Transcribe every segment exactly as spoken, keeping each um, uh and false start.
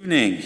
Evening.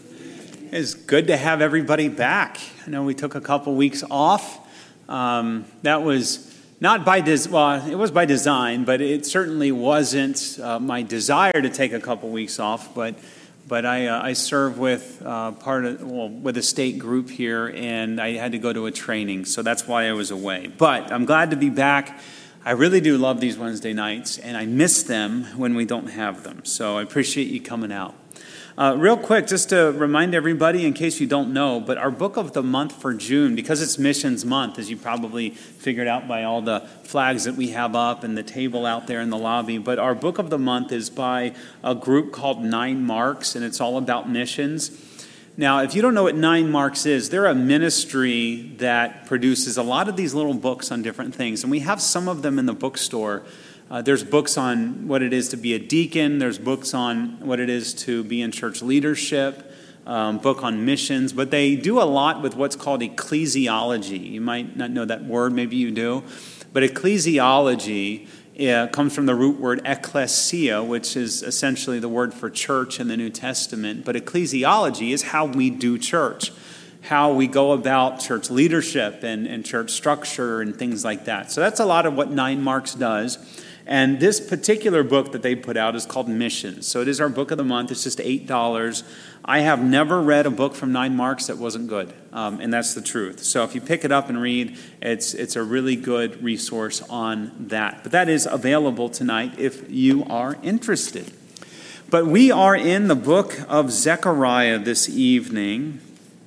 It's good to have everybody back. I know we took a couple weeks off. Um, that was not by des- well, it was by design, but it certainly wasn't uh, my desire to take a couple weeks off. But but I uh, I serve with uh, part of well with a state group here, and I had to go to a training, so that's why I was away. But I'm glad to be back. I really do love these Wednesday nights, and I miss them when we don't have them. So I appreciate you coming out. Uh, real quick, just to remind everybody, in case you don't know, but our book of the month for June, because it's Missions Month, as you probably figured out by all the flags that we have up and the table out there in the lobby, but our book of the month is by a group called Nine Marks, and it's all about missions. Now, if you don't know what Nine Marks is, they're a ministry that produces a lot of these little books on different things, and we have some of them in the bookstore. Uh, there's books on what it is to be a deacon. There's books on what it is to be in church leadership, um, book on missions. But they do a lot with what's called ecclesiology. You might not know that word. Maybe you do. But ecclesiology uh, comes from the root word ekklesia, which is essentially the word for church in the New Testament. But ecclesiology is how we do church, how we go about church leadership and, and church structure and things like that. So that's a lot of what Nine Marks does. And this particular book that they put out is called Missions. So it is our book of the month. It's just eight dollars. I have never read a book from Nine Marks that wasn't good, um, and that's the truth. So if you pick it up and read, it's it's a really good resource on that. But that is available tonight if you are interested. But we are in the book of Zechariah this evening,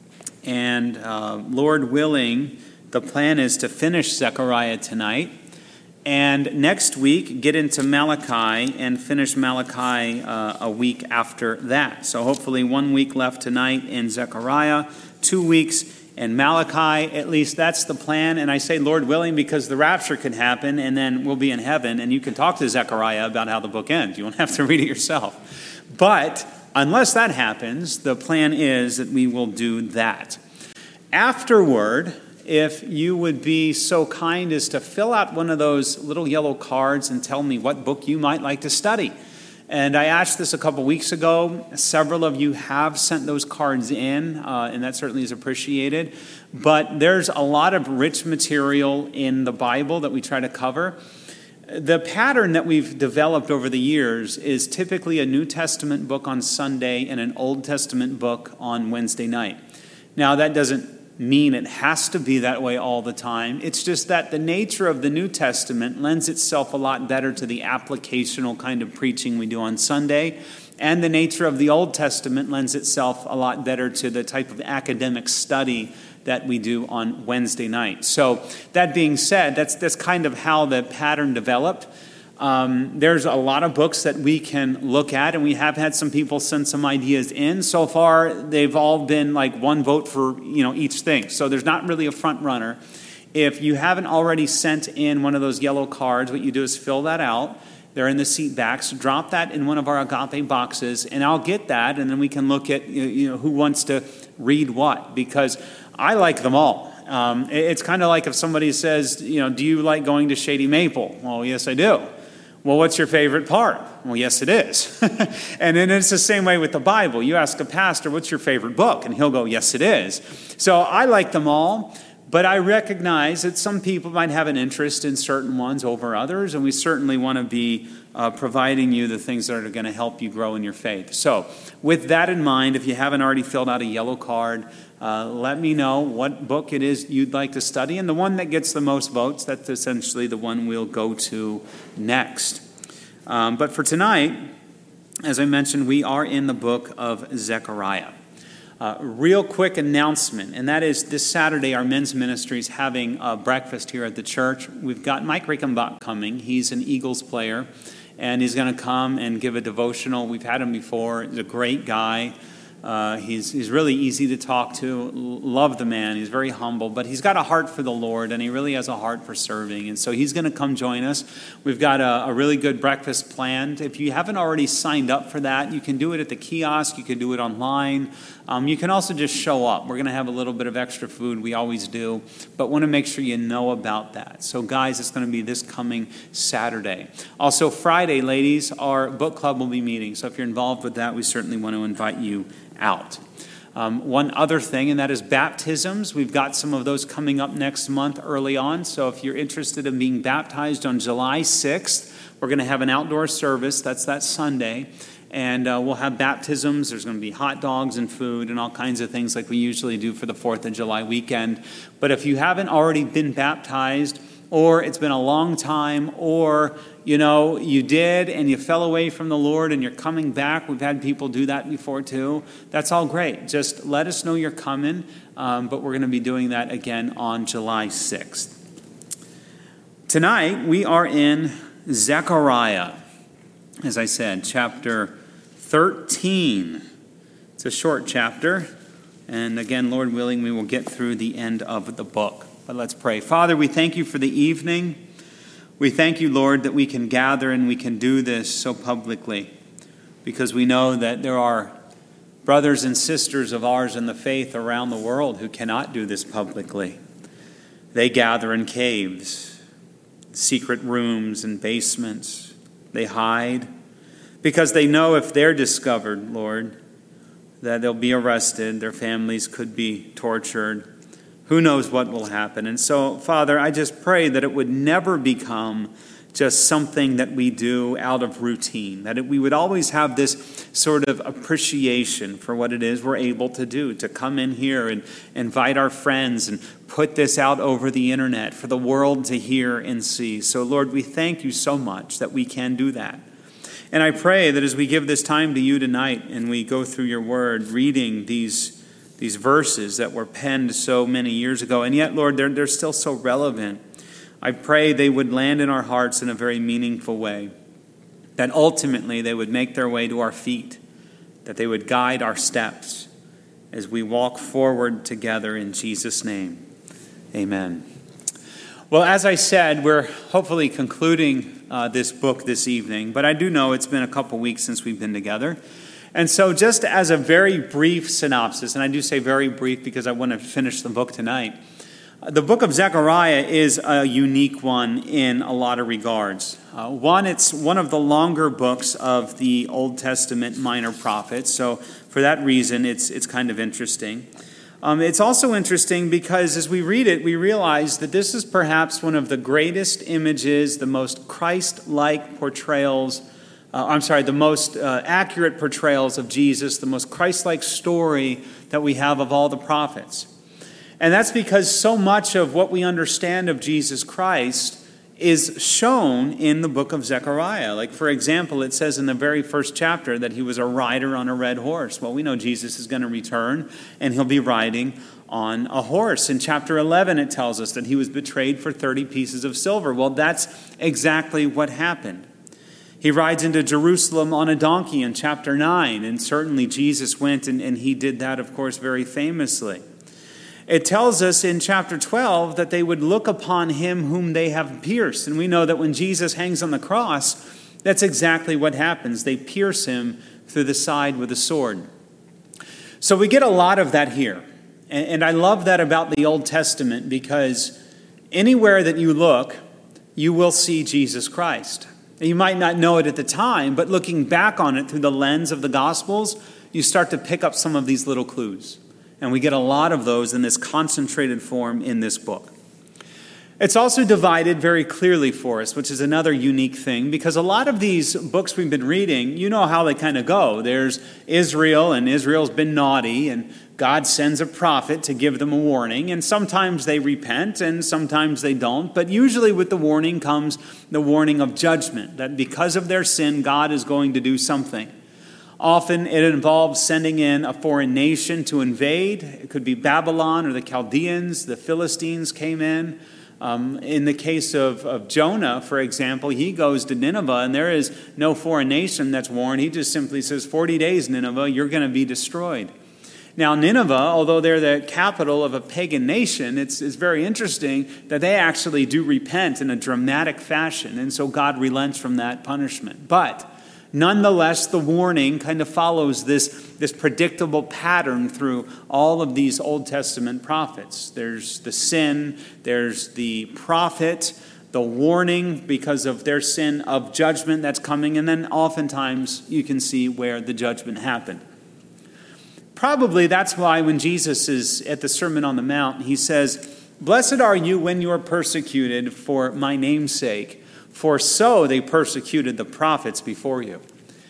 and uh, Lord willing, the plan is to finish Zechariah tonight. And next week, get into Malachi and finish Malachi uh, a week after that. So hopefully one week left tonight in Zechariah, two weeks in Malachi. At least that's the plan. And I say Lord willing because the rapture can happen and then we'll be in heaven. And you can talk to Zechariah about how the book ends. You won't have to read it yourself. But unless that happens, the plan is that we will do that. Afterward, if you would be so kind as to fill out one of those little yellow cards and tell me what book you might like to study. And I asked this a couple weeks ago. Several of you have sent those cards in, uh, and that certainly is appreciated. But there's a lot of rich material in the Bible that we try to cover. The pattern that we've developed over the years is typically a New Testament book on Sunday and an Old Testament book on Wednesday night. Now, that doesn't mean it has to be that way all the time. It's just that the nature of the New Testament lends itself a lot better to the applicational kind of preaching we do on Sunday, and the nature of the Old Testament lends itself a lot better to the type of academic study that we do on Wednesday night. So that being said, that's that's kind of how the pattern developed. Um, there's a lot of books that we can look at, and we have had some people send some ideas in. So far, they've all been like one vote for, you know, each thing. So there's not really a front runner. If you haven't already sent in one of those yellow cards, what you do is fill that out. They're in the seat backs. Drop that in one of our Agape boxes, and I'll get that, and then we can look at, you know, who wants to read what, because I like them all. Um, it's kind of like if somebody says, you know, do you like going to Shady Maple? Well, yes, I do. Well, what's your favorite part? Well, yes, it is. And then it's the same way with the Bible. You ask a pastor, what's your favorite book? And he'll go, yes, it is. So I like them all, but I recognize that some people might have an interest in certain ones over others, and we certainly want to be uh, providing you the things that are going to help you grow in your faith. So with that in mind, if you haven't already filled out a yellow card, Uh, let me know what book it is you'd like to study. And the one that gets the most votes, that's essentially the one we'll go to next. Um, but for tonight, as I mentioned, we are in the book of Zechariah. Uh, real quick announcement, and that is this Saturday, our men's ministry is having a breakfast here at the church. We've got Mike Rickenbach coming. He's an Eagles player, and he's going to come and give a devotional. We've had him before. He's a great guy. Uh, he's he's really easy to talk to. Love the man. He's very humble, but he's got a heart for the Lord, and he really has a heart for serving. And so he's going to come join us. We've got a, a really good breakfast planned. If you haven't already signed up for that, you can do it at the kiosk. You can do it online. Um, you can also just show up. We're going to have a little bit of extra food. We always do, but want to make sure you know about that. So guys, it's going to be this coming Saturday. Also Friday, ladies, our book club will be meeting. So if you're involved with that, we certainly want to invite you out. Um, one other thing, and that is baptisms. We've got some of those coming up next month early on. So if you're interested in being baptized on July sixth, we're going to have an outdoor service. That's that Sunday. And uh, we'll have baptisms. There's going to be hot dogs and food and all kinds of things like we usually do for the fourth of July weekend. But if you haven't already been baptized, or it's been a long time, or, you know, you did and you fell away from the Lord and you're coming back. We've had people do that before too. That's all great. Just let us know you're coming, um, but we're going to be doing that again on July sixth. Tonight, we are in Zechariah, as I said, chapter thirteen. It's a short chapter, and again, Lord willing, we will get through the end of the book. But let's pray. Father, we thank you for the evening. We thank you, Lord, that we can gather and we can do this so publicly, because we know that there are brothers and sisters of ours in the faith around the world who cannot do this publicly. They gather in caves, secret rooms and basements. They hide because they know if they're discovered, Lord, that they'll be arrested, their families could be tortured. Who knows what will happen? And so, Father, I just pray that it would never become just something that we do out of routine, that it, we would always have this sort of appreciation for what it is we're able to do, to come in here and invite our friends and put this out over the internet for the world to hear and see. So, Lord, we thank you so much that we can do that. And I pray that as we give this time to you tonight and we go through your word, reading these These verses that were penned so many years ago, and yet, Lord, they're, they're still so relevant. I pray they would land in our hearts in a very meaningful way, that ultimately they would make their way to our feet, that they would guide our steps as we walk forward together in Jesus' name. Amen. Well, as I said, we're hopefully concluding uh, this book this evening, but I do know it's been a couple weeks since we've been together. And so just as a very brief synopsis, and I do say very brief because I want to finish the book tonight, the book of Zechariah is a unique one in a lot of regards. Uh, one, it's one of the longer books of the Old Testament minor prophets, so for that reason, it's it's kind of interesting. Um, it's also interesting because as we read it, we realize that this is perhaps one of the greatest images, the most Christ-like portrayals Uh, I'm sorry, the most uh, accurate portrayals of Jesus, the most Christ-like story that we have of all the prophets. And that's because so much of what we understand of Jesus Christ is shown in the book of Zechariah. Like, for example, it says in the very first chapter that he was a rider on a red horse. Well, we know Jesus is going to return, and he'll be riding on a horse. In chapter eleven, it tells us that he was betrayed for thirty pieces of silver. Well, that's exactly what happened. He rides into Jerusalem on a donkey in chapter nine, and certainly Jesus went and, and he did that, of course, very famously. It tells us in chapter twelve that they would look upon him whom they have pierced. And we know that when Jesus hangs on the cross, that's exactly what happens. They pierce him through the side with a sword. So we get a lot of that here. And, and I love that about the Old Testament, because anywhere that you look, you will see Jesus Christ. You might not know it at the time, but looking back on it through the lens of the Gospels, you start to pick up some of these little clues. And we get a lot of those in this concentrated form in this book. It's also divided very clearly for us, which is another unique thing, because a lot of these books we've been reading, you know how they kind of go. There's Israel, and Israel's been naughty, and God sends a prophet to give them a warning, and sometimes they repent, and sometimes they don't, but usually with the warning comes the warning of judgment, that because of their sin, God is going to do something. Often it involves sending in a foreign nation to invade. It could be Babylon or the Chaldeans. The Philistines came in. Um, in the case of, of Jonah, for example, he goes to Nineveh, and there is no foreign nation that's warned. He just simply says, forty days, Nineveh, you're going to be destroyed. Now, Nineveh, although they're the capital of a pagan nation, it's, it's very interesting that they actually do repent in a dramatic fashion, and so God relents from that punishment. But nonetheless, the warning kind of follows this, this predictable pattern through all of these Old Testament prophets. There's the sin, there's the prophet, the warning because of their sin of judgment that's coming, and then oftentimes you can see where the judgment happened. Probably that's why when Jesus is at the Sermon on the Mount, he says, "Blessed are you when you are persecuted for my name's sake, for so they persecuted the prophets before you."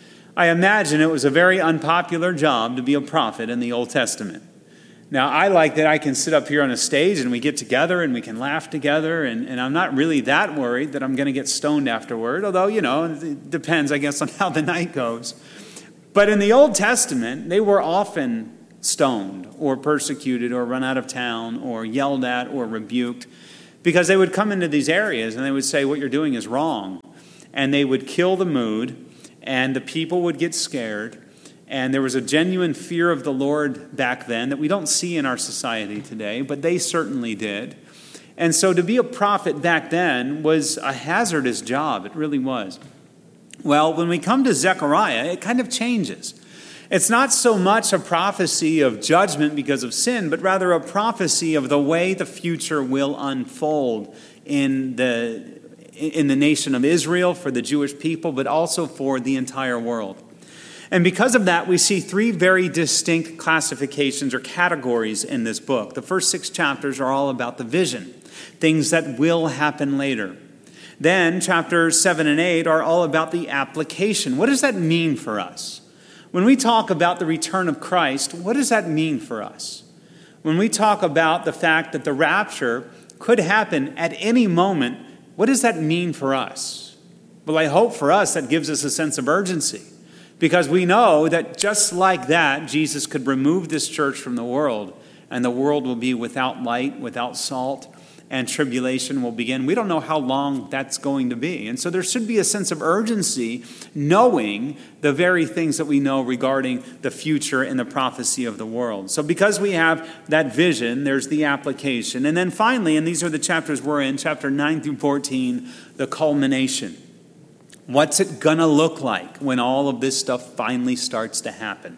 I imagine it was a very unpopular job to be a prophet in the Old Testament. Now, I like that I can sit up here on a stage and we get together and we can laugh together, and, and I'm not really that worried that I'm going to get stoned afterward, although, you know, it depends, I guess, on how the night goes. But in the Old Testament, they were often stoned or persecuted or run out of town or yelled at or rebuked, because they would come into these areas and they would say, what you're doing is wrong. And they would kill the mood, and the people would get scared. And there was a genuine fear of the Lord back then that we don't see in our society today, but they certainly did. And so to be a prophet back then was a hazardous job. It really was. Well, when we come to Zechariah, it kind of changes. It's not so much a prophecy of judgment because of sin, but rather a prophecy of the way the future will unfold in the, in the nation of Israel, for the Jewish people, but also for the entire world. And because of that, we see three very distinct classifications or categories in this book. The first six chapters are all about the vision, things that will happen later. Then chapters seven and eight are all about the application. What does that mean for us? When we talk about the return of Christ, what does that mean for us? When we talk about the fact that the rapture could happen at any moment, what does that mean for us? Well, I hope for us that gives us a sense of urgency, because we know that just like that, Jesus could remove this church from the world, and the world will be without light, without salt, and tribulation will begin. We don't know how long that's going to be. And so there should be a sense of urgency knowing the very things that we know regarding the future and the prophecy of the world. So because we have that vision, there's the application. And then finally, and these are the chapters we're in, chapter nine through fourteen, the culmination. What's it going to look like when all of this stuff finally starts to happen?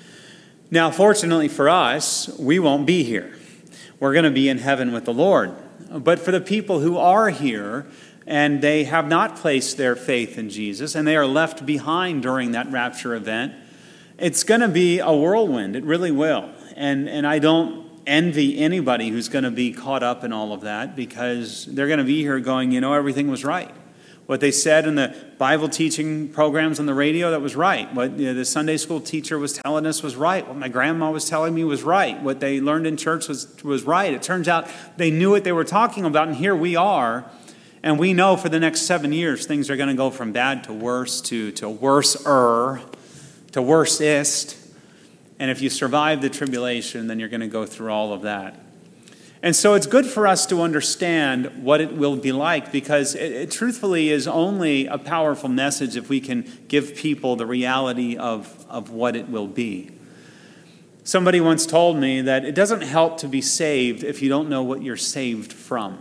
Now, fortunately for us, we won't be here. We're going to be in heaven with the Lord. But for the people who are here and they have not placed their faith in Jesus and they are left behind during that rapture event, it's going to be a whirlwind. It really will. And, and I don't envy anybody who's going to be caught up in all of that, because they're going to be here going, you know, everything was right. What they said in the Bible teaching programs on the radio, that was right. What you know, the Sunday school teacher was telling us was right. What my grandma was telling me was right. What they learned in church was, was right. It turns out they knew what they were talking about, and here we are. And we know for the next seven years, things are going to go from bad to worse, to, to worse-er, to worstest. And if you survive the tribulation, then you're going to go through all of that. And so it's good for us to understand what it will be like, because it, it truthfully is only a powerful message if we can give people the reality of, of what it will be. Somebody once told me that it doesn't help to be saved if you don't know what you're saved from.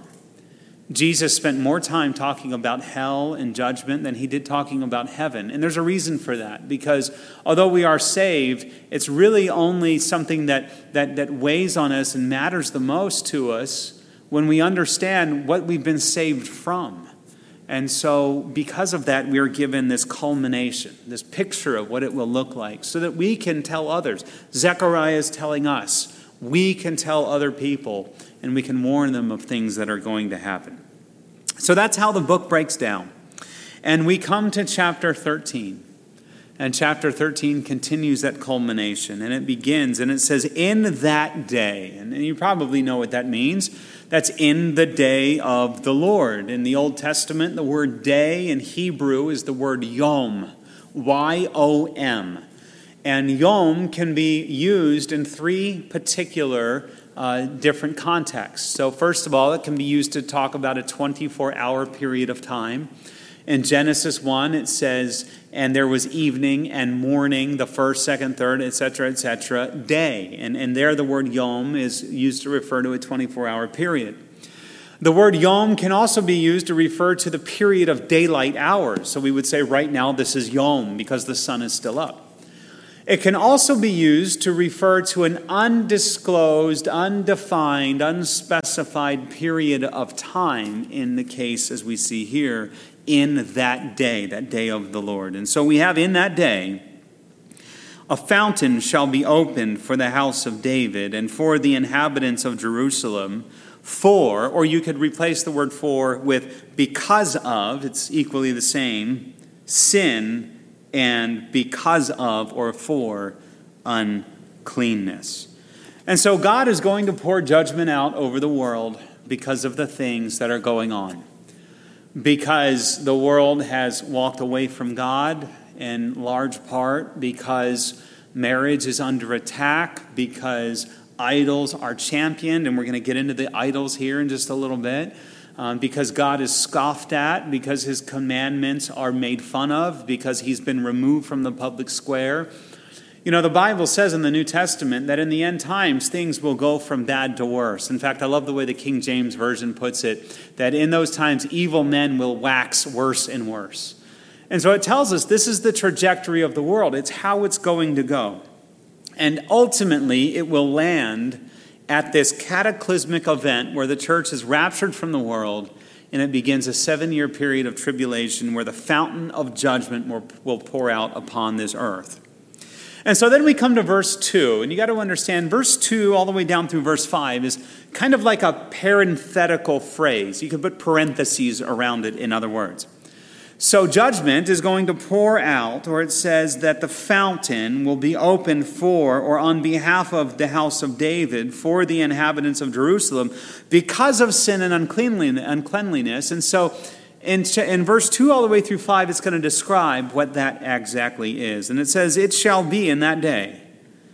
Jesus spent more time talking about hell and judgment than he did talking about heaven. And there's a reason for that, because although we are saved, it's really only something that, that, that weighs on us and matters the most to us when we understand what we've been saved from. And so because of that, we are given this culmination, this picture of what it will look like, so that we can tell others. Zechariah is telling us. We can tell other people, and we can warn them of things that are going to happen. So that's how the book breaks down. And we come to chapter thirteen. And chapter thirteen continues that culmination. And it begins, and it says, in that day. And you probably know what that means. That's in the day of the Lord. In the Old Testament, the word day in Hebrew is the word yom. Y O M. And yom can be used in three particular uh, different contexts. So first of all, it can be used to talk about a twenty-four hour period of time. In Genesis one, it says, and there was evening and morning, the first, second, third, et cetera, et cetera, day. And, and there the word yom is used to refer to a twenty-four hour period. The word yom can also be used to refer to the period of daylight hours. So we would say right now this is yom because the sun is still up. It can also be used to refer to an undisclosed, undefined, unspecified period of time in the case, as we see here, in that day, that day of the Lord. And so we have in that day, a fountain shall be opened for the house of David and for the inhabitants of Jerusalem, for, or you could replace the word for with because of, it's equally the same, sin and because of or for uncleanness. And so God is going to pour judgment out over the world because of the things that are going on. Because the world has walked away from God in large part, because marriage is under attack, because idols are championed, and we're going to get into the idols here in just a little bit, um, because God is scoffed at, because his commandments are made fun of, because he's been removed from the public square. You know, the Bible says in the New Testament that in the end times, things will go from bad to worse. In fact, I love the way the King James Version puts it, that in those times, evil men will wax worse and worse. And so it tells us this is the trajectory of the world. It's how it's going to go. And ultimately, it will land at this cataclysmic event where the church is raptured from the world, and it begins a seven-year period of tribulation where the fountain of judgment will, will pour out upon this earth. And so then we come to verse two, and you got to understand verse two all the way down through verse five is kind of like a parenthetical phrase. You could put parentheses around it, in other words. So judgment is going to pour out, or it says that the fountain will be opened for, or on behalf of the house of David, for the inhabitants of Jerusalem, because of sin and uncleanliness. And so in, in verse two all the way through five, it's going to describe what that exactly is. And it says, it shall be in that day,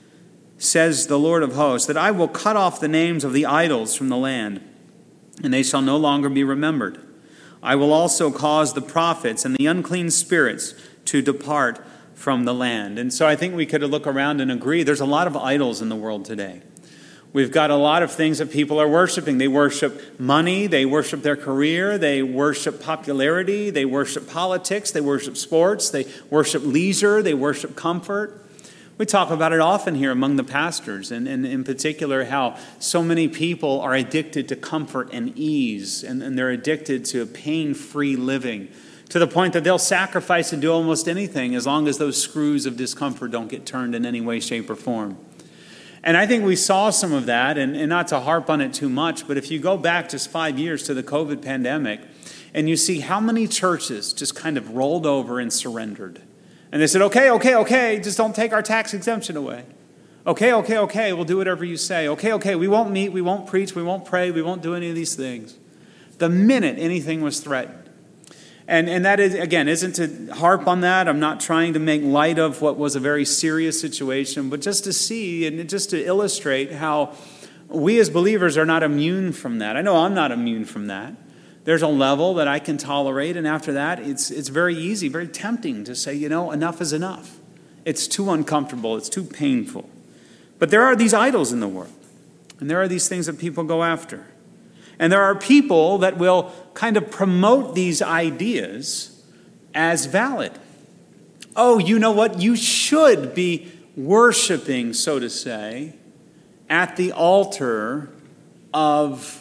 says the Lord of hosts, that I will cut off the names of the idols from the land, and they shall no longer be remembered. I will also cause the prophets and the unclean spirits to depart from the land. And so I think we could look around and agree there's a lot of idols in the world today. We've got a lot of things that people are worshiping. They worship money, they worship their career, they worship popularity, they worship politics, they worship sports, they worship leisure, they worship comfort. We talk about it often here among the pastors, and, and in particular how so many people are addicted to comfort and ease, and, and they're addicted to pain-free living, to the point that they'll sacrifice and do almost anything as long as those screws of discomfort don't get turned in any way, shape, or form. And I think we saw some of that, and, and not to harp on it too much, but if you go back just five years to the COVID pandemic, and you see how many churches just kind of rolled over and surrendered. And they said, okay, okay, okay, just don't take our tax exemption away. Okay, okay, okay, we'll do whatever you say. Okay, okay, we won't meet, we won't preach, we won't pray, we won't do any of these things. The minute anything was threatened. And, and that, is, again, isn't to harp on that. I'm not trying to make light of what was a very serious situation, but just to see and just to illustrate how we as believers are not immune from that. I know I'm not immune from that. There's a level that I can tolerate, and after that, it's it's very easy, very tempting to say, you know, enough is enough. It's too uncomfortable, it's too painful. But there are these idols in the world, and there are these things that people go after. And there are people that will kind of promote these ideas as valid. Oh, you know what? You should be worshiping, so to say, at the altar of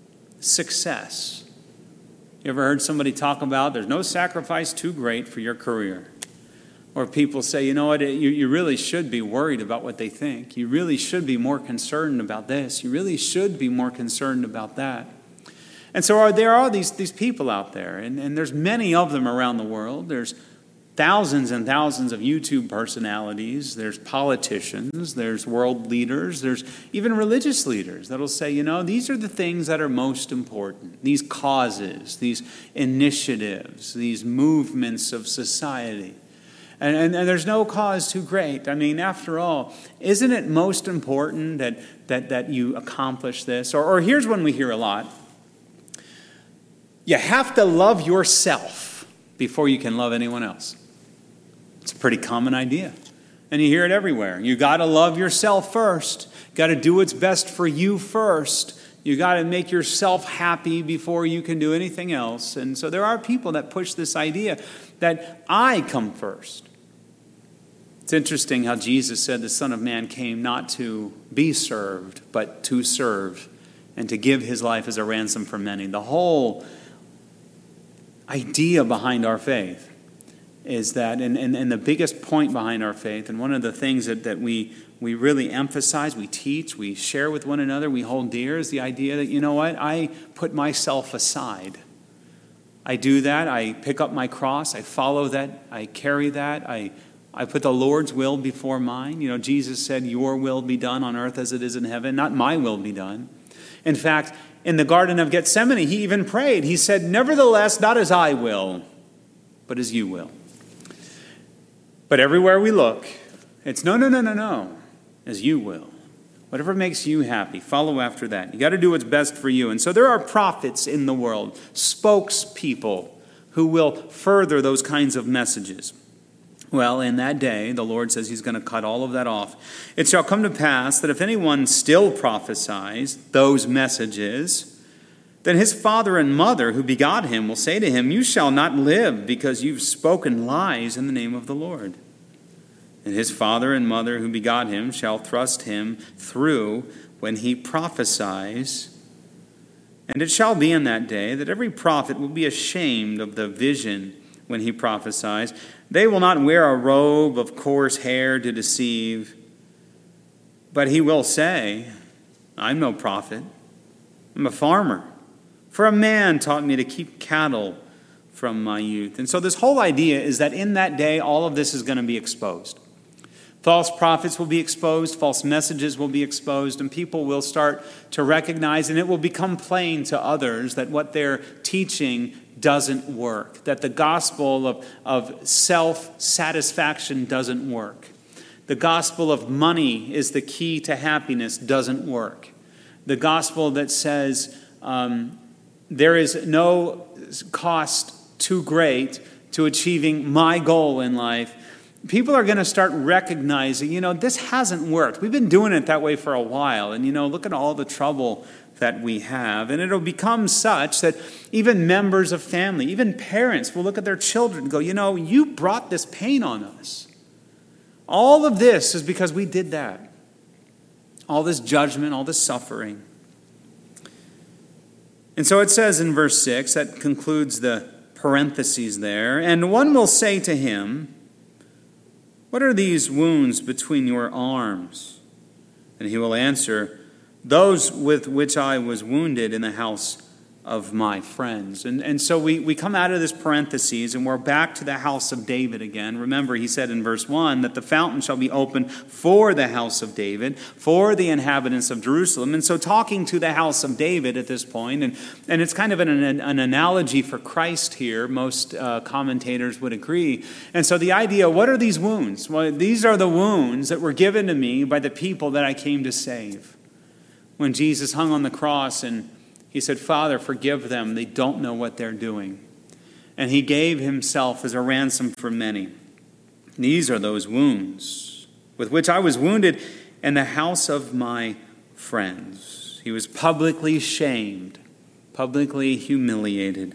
success. You ever heard somebody talk about there's no sacrifice too great for your career? Or people say, you know what, you, you really should be worried about what they think. You really should be more concerned about this. You really should be more concerned about that. And so are, there are these, these people out there, and, and there's many of them around the world. There's thousands and thousands of YouTube personalities. There's politicians. There's world leaders. There's even religious leaders that'll say, you know, these are the things that are most important. These causes, these initiatives, these movements of society. And, and, and there's no cause too great. I mean, after all, isn't it most important that that, that you accomplish this? Or, or here's one we hear a lot. You have to love yourself before you can love anyone else. It's a pretty common idea. And you hear it everywhere. You got to love yourself first. Got to do what's best for you first. You got to make yourself happy before you can do anything else. And so there are people that push this idea that I come first. It's interesting how Jesus said the Son of Man came not to be served, but to serve and to give his life as a ransom for many. The whole idea behind our faith is that, and, and, and the biggest point behind our faith, and one of the things that, that we, we really emphasize, we teach, we share with one another, we hold dear, is the idea that, you know what, I put myself aside. I do that, I pick up my cross, I follow that, I carry that, I I put the Lord's will before mine. You know, Jesus said, your will be done on earth as it is in heaven, not my will be done. In fact, in the Garden of Gethsemane, he even prayed. He said, nevertheless, not as I will, but as you will. But everywhere we look, it's no, no, no, no, no, as you will. Whatever makes you happy, follow after that. You got to do what's best for you. And so there are prophets in the world, spokespeople who will further those kinds of messages. Well, in that day, the Lord says he's going to cut all of that off. It shall come to pass that if anyone still prophesies those messages, then his father and mother who begot him will say to him, you shall not live because you've spoken lies in the name of the Lord. And his father and mother who begot him shall thrust him through when he prophesies. And it shall be in that day that every prophet will be ashamed of the vision when he prophesies. They will not wear a robe of coarse hair to deceive, but he will say, I'm no prophet, I'm a farmer. For a man taught me to keep cattle from my youth. And so this whole idea is that in that day, all of this is going to be exposed. False prophets will be exposed, false messages will be exposed, and people will start to recognize, and it will become plain to others that what they're teaching doesn't work, that the gospel of, of self-satisfaction doesn't work. The gospel of money is the key to happiness doesn't work. The gospel that says um, there is no cost too great to achieving my goal in life, people are going to start recognizing, you know, this hasn't worked. We've been doing it that way for a while, and, you know, look at all the trouble that we have. And it'll become such that even members of family, even parents will look at their children and go, you know, you brought this pain on us. All of this is because we did that. All this judgment, all this suffering. And so it says in verse six, that concludes the parentheses there, and one will say to him, what are these wounds between your arms? And he will answer, those with which I was wounded in the house of my friends. And, and so we, we come out of this parentheses and we're back to the house of David again. Remember, he said in verse one that the fountain shall be open for the house of David, for the inhabitants of Jerusalem. And so talking to the house of David at this point, and, and it's kind of an, an, an analogy for Christ here, most uh, commentators would agree. And so the idea, what are these wounds? Well, these are the wounds that were given to me by the people that I came to save. When Jesus hung on the cross and he said, Father, forgive them. They don't know what they're doing. And he gave himself as a ransom for many. These are those wounds with which I was wounded in the house of my friends. He was publicly shamed, publicly humiliated.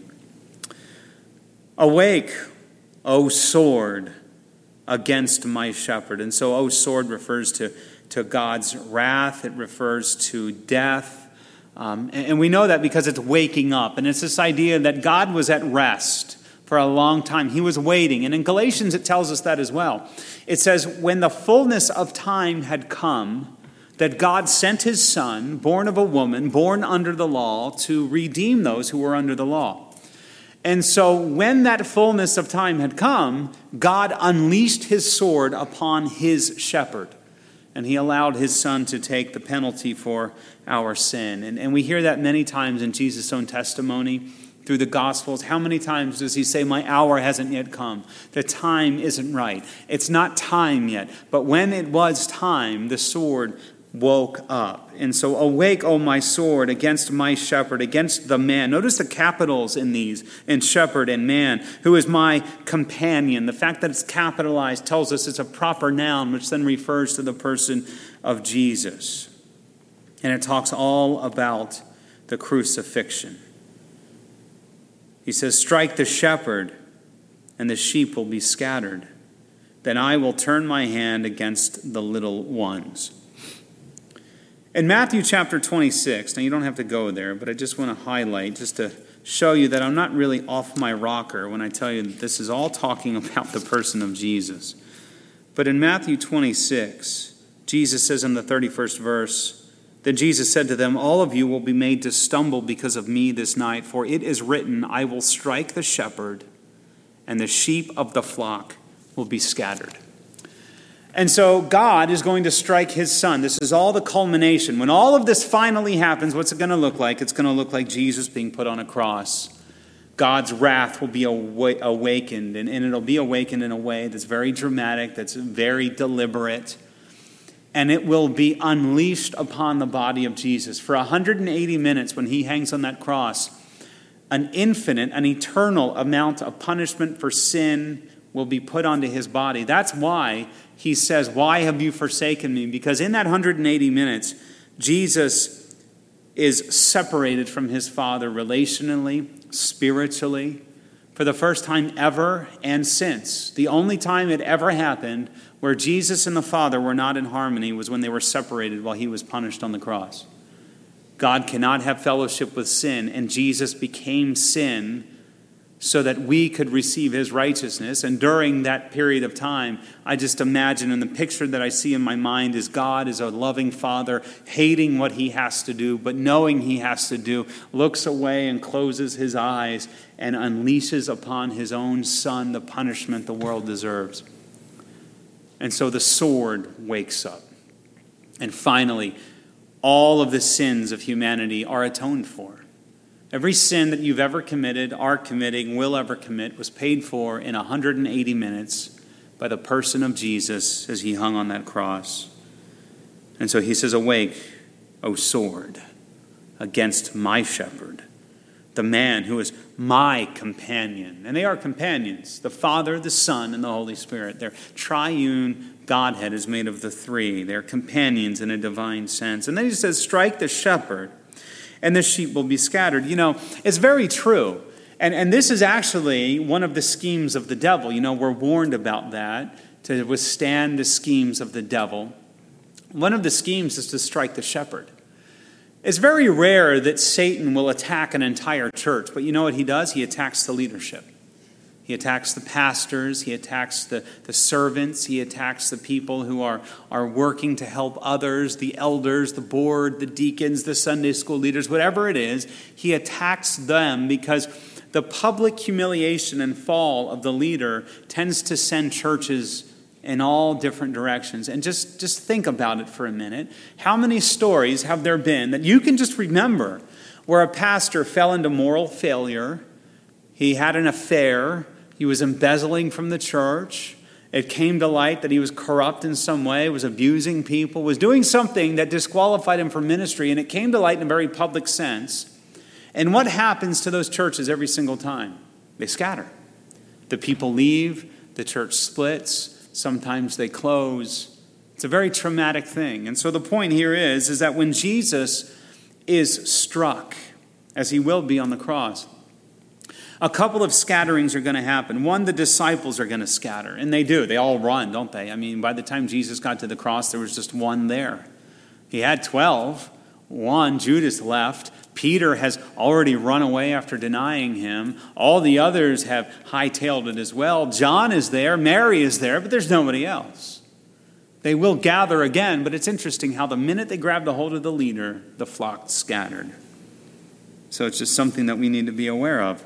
Awake, O sword, against my shepherd. And so, O sword refers to, to God's wrath. It refers to death. Um, and, and we know that because it's waking up. And it's this idea that God was at rest for a long time. He was waiting. And in Galatians, it tells us that as well. It says, when the fullness of time had come, that God sent his son, born of a woman, born under the law, to redeem those who were under the law. And so when that fullness of time had come, God unleashed his sword upon his shepherd. And he allowed his son to take the penalty for our sin. And, and we hear that many times in Jesus' own testimony, through the Gospels, how many times does he say, my hour hasn't yet come? The time isn't right. It's not time yet. But when it was time, the sword woke up. And so, awake, O my sword, against my shepherd, against the man. Notice the capitals in these, in shepherd and man, who is my companion. The fact that it's capitalized tells us it's a proper noun, which then refers to the person of Jesus. And it talks all about the crucifixion. He says, strike the shepherd, and the sheep will be scattered. Then I will turn my hand against the little ones. In Matthew chapter twenty-six, now you don't have to go there, but I just want to highlight, just to show you that I'm not really off my rocker when I tell you that this is all talking about the person of Jesus. But in Matthew twenty-six, Jesus says in the thirty-first verse, then Jesus said to them, all of you will be made to stumble because of me this night, for it is written, I will strike the shepherd, and the sheep of the flock will be scattered. And so God is going to strike his son. This is all the culmination. When all of this finally happens, what's it going to look like? It's going to look like Jesus being put on a cross. God's wrath will be awa- awakened, and, and it'll be awakened in a way that's very dramatic, that's very deliberate. And it will be unleashed upon the body of Jesus. For one hundred eighty minutes when he hangs on that cross, an infinite, an eternal amount of punishment for sin will be put onto his body. That's why he says, why have you forsaken me? Because in that one hundred eighty minutes, Jesus is separated from his Father relationally, spiritually, for the first time ever and since. The only time it ever happened where Jesus and the Father were not in harmony was when they were separated while he was punished on the cross. God cannot have fellowship with sin, and Jesus became sin so that we could receive his righteousness. And during that period of time, I just imagine, and the picture that I see in my mind is God is a loving Father, hating what he has to do, but knowing he has to do, looks away and closes his eyes and unleashes upon his own Son the punishment the world deserves. And so the sword wakes up. And finally, all of the sins of humanity are atoned for. Every sin that you've ever committed, are committing, will ever commit, was paid for in one hundred eighty minutes by the person of Jesus as he hung on that cross. And so he says, awake, O sword, against my shepherd, the man who is my companion. And they are companions, the Father, the Son, and the Holy Spirit. Their triune Godhead is made of the three. They're companions in a divine sense. And then he says, strike the shepherd, and the sheep will be scattered. You know, it's very true. And, and this is actually one of the schemes of the devil. You know, we're warned about that, to withstand the schemes of the devil. One of the schemes is to strike the shepherd. It's very rare that Satan will attack an entire church. But you know what he does? He attacks the leadership. He attacks the pastors, he attacks the, the servants, he attacks the people who are, are working to help others, the elders, the board, the deacons, the Sunday school leaders, whatever it is. He attacks them because the public humiliation and fall of the leader tends to send churches in all different directions. And just, just think about it for a minute. How many stories have there been that you can just remember where a pastor fell into moral failure, he had an affair, he was embezzling from the church. It came to light that he was corrupt in some way, was abusing people, was doing something that disqualified him from ministry, and it came to light in a very public sense. And what happens to those churches every single time? They scatter. The people leave, the church splits, sometimes they close. It's a very traumatic thing. And so the point here is, is that when Jesus is struck, as he will be on the cross, a couple of scatterings are going to happen. One, the disciples are going to scatter. And they do. They all run, don't they? I mean, by the time Jesus got to the cross, there was just one there. He had twelve. One, Judas, left. Peter has already run away after denying him. All the others have hightailed it as well. John is there. Mary is there. But there's nobody else. They will gather again. But it's interesting how the minute they grabbed a hold of the leader, the flock scattered. So it's just something that we need to be aware of.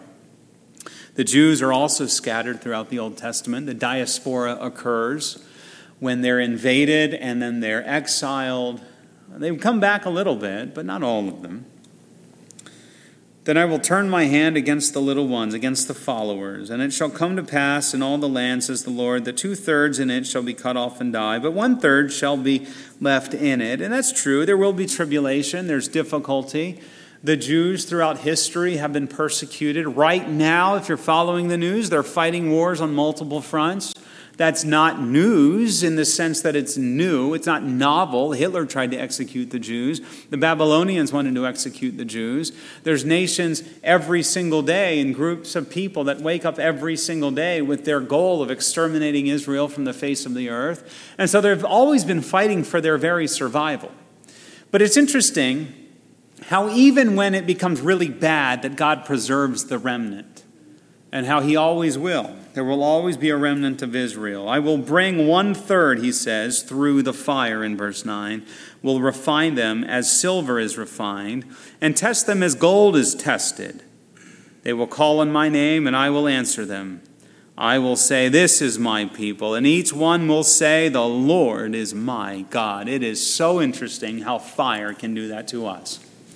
The Jews are also scattered throughout the Old Testament. The diaspora occurs when they're invaded and then they're exiled. They come back a little bit, but not all of them. Then I will turn my hand against the little ones, against the followers. And it shall come to pass in all the land, says the Lord, that two-thirds in it shall be cut off and die, but one-third shall be left in it. And that's true. There will be tribulation. There's difficulty. The Jews throughout history have been persecuted. Right now, if you're following the news, they're fighting wars on multiple fronts. That's not news in the sense that it's new. It's not novel. Hitler tried to execute the Jews. The Babylonians wanted to execute the Jews. There's nations every single day and groups of people that wake up every single day with their goal of exterminating Israel from the face of the earth. And so they've always been fighting for their very survival. But it's interesting how even when it becomes really bad, that God preserves the remnant, and how he always will. There will always be a remnant of Israel. I will bring one third, he says, through the fire in verse nine, will refine them as silver is refined, and test them as gold is tested. They will call on my name, and I will answer them. I will say, this is my people, and each one will say, the Lord is my God. It is so interesting how fire can do that to us.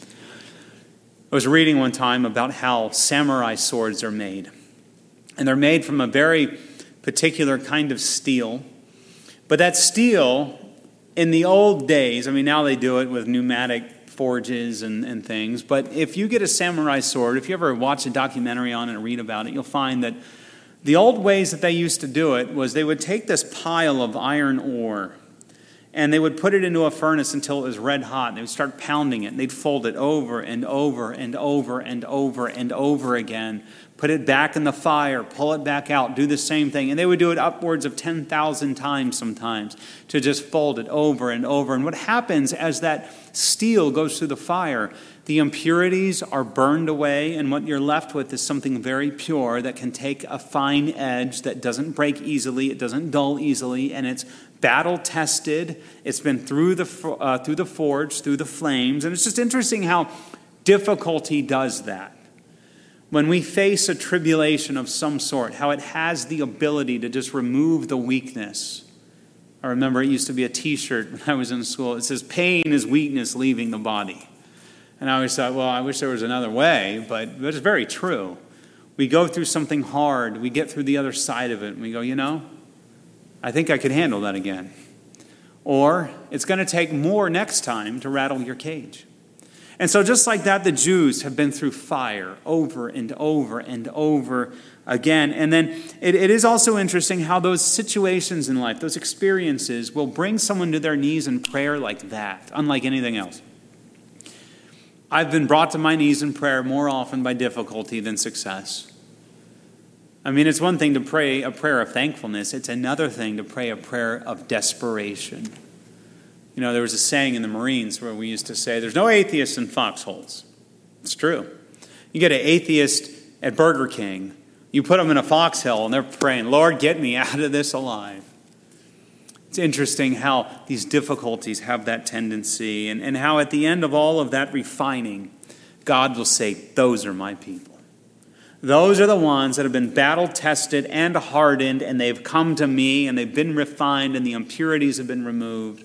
I was reading one time about how samurai swords are made. And they're made from a very particular kind of steel. But that steel, in the old days, I mean, now they do it with pneumatic forges and, and things. But if you get a samurai sword, if you ever watch a documentary on it and read about it, you'll find that the old ways that they used to do it was they would take this pile of iron ore and they would put it into a furnace until it was red hot. They would start pounding it. And they'd fold it over and over and over and over and over again. Put it back in the fire, pull it back out, do the same thing. And they would do it upwards of ten thousand times sometimes to just fold it over and over. And what happens as that steel goes through the fire, the impurities are burned away, and what you're left with is something very pure that can take a fine edge that doesn't break easily, it doesn't dull easily, and it's battle tested. It's been through the uh, through the forge, through the flames, and it's just interesting how difficulty does that. When we face a tribulation of some sort, how it has the ability to just remove the weakness. I remember it used to be a t-shirt when I was in school. It says, pain is weakness leaving the body. And I always thought, well, I wish there was another way, but it's very true. We go through something hard, we get through the other side of it, and we go, you know, I think I could handle that again. Or it's going to take more next time to rattle your cage. And so just like that, the Jews have been through fire over and over and over again. And then it, it is also interesting how those situations in life, those experiences, will bring someone to their knees in prayer like that, unlike anything else. I've been brought to my knees in prayer more often by difficulty than success. I mean, it's one thing to pray a prayer of thankfulness. It's another thing to pray a prayer of desperation. You know, there was a saying in the Marines where we used to say, there's no atheists in foxholes. It's true. You get an atheist at Burger King, you put them in a foxhole, and they're praying, Lord, get me out of this alive. It's interesting how these difficulties have that tendency, and, and how at the end of all of that refining, God will say, those are my people. Those are the ones that have been battle-tested and hardened, and they've come to me, and they've been refined, and the impurities have been removed.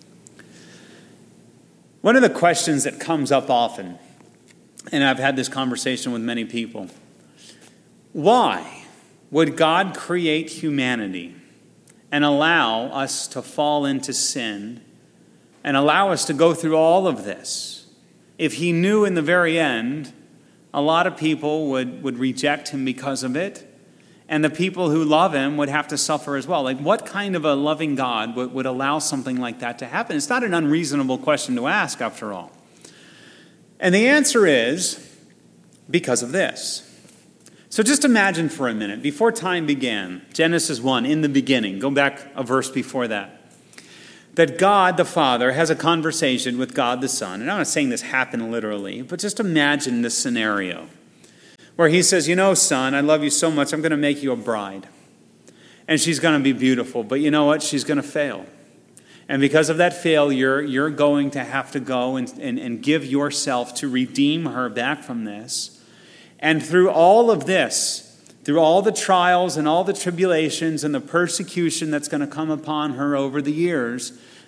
One of the questions that comes up often, and I've had this conversation with many people, why would God create humanity and allow us to fall into sin and allow us to go through all of this if he knew in the very end a lot of people would, would reject him because of it, and the people who love him would have to suffer as well? Like, what kind of a loving God would, would allow something like that to happen? It's not an unreasonable question to ask, after all. And the answer is because of this. So just imagine for a minute, before time began, Genesis one, in the beginning, go back a verse before that, that God the Father has a conversation with God the Son. And I'm not saying this happened literally, but just imagine this scenario where he says, you know, son, I love you so much, I'm going to make you a bride. And she's going to be beautiful, but you know what? She's going to fail. And because of that failure, you're going to have to go and, and, and give yourself to redeem her back from this. And through all of this, through all the trials and all the tribulations and the persecution that's going to come upon her over the years,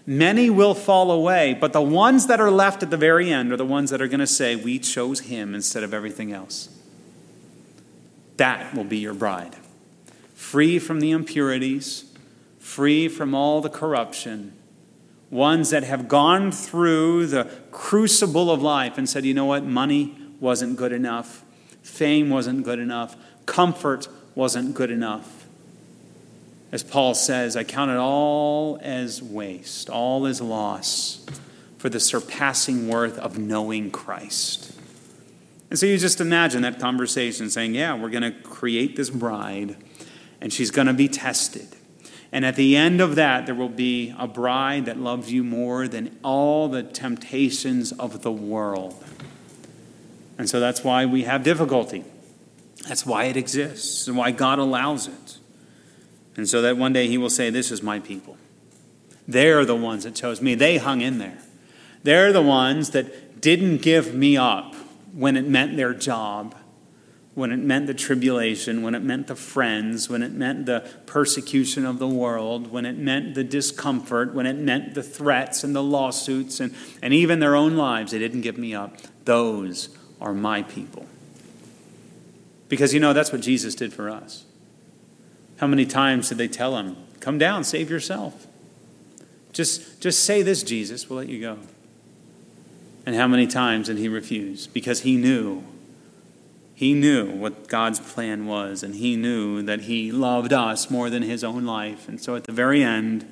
Many will fall away, but the ones that are left at the very end are the ones that are going to say, we chose him instead of everything else. That will be your bride. Free from the impurities, free from all the corruption. Ones that have gone through the crucible of life and said, you know what, money wasn't good enough. Fame wasn't good enough. Comfort wasn't good enough. As Paul says, I count it all as waste, all as loss for the surpassing worth of knowing Christ. And so you just imagine that conversation saying, yeah, we're going to create this bride and she's going to be tested. And at the end of that, there will be a bride that loves you more than all the temptations of the world. And so that's why we have difficulty. That's why it exists and why God allows it. And so that one day he will say, this is my people. They're the ones that chose me. They hung in there. They're the ones that didn't give me up when it meant their job, when it meant the tribulation, when it meant the friends, when it meant the persecution of the world, when it meant the discomfort, when it meant the threats and the lawsuits and, and even their own lives. They didn't give me up. Those are my people. Because, you know, that's what Jesus did for us. How many times did they tell him, come down, save yourself? Just, just say this, Jesus, we'll let you go. And how many times did he refuse? Because he knew, he knew what God's plan was, and he knew that he loved us more than his own life. And so at the very end,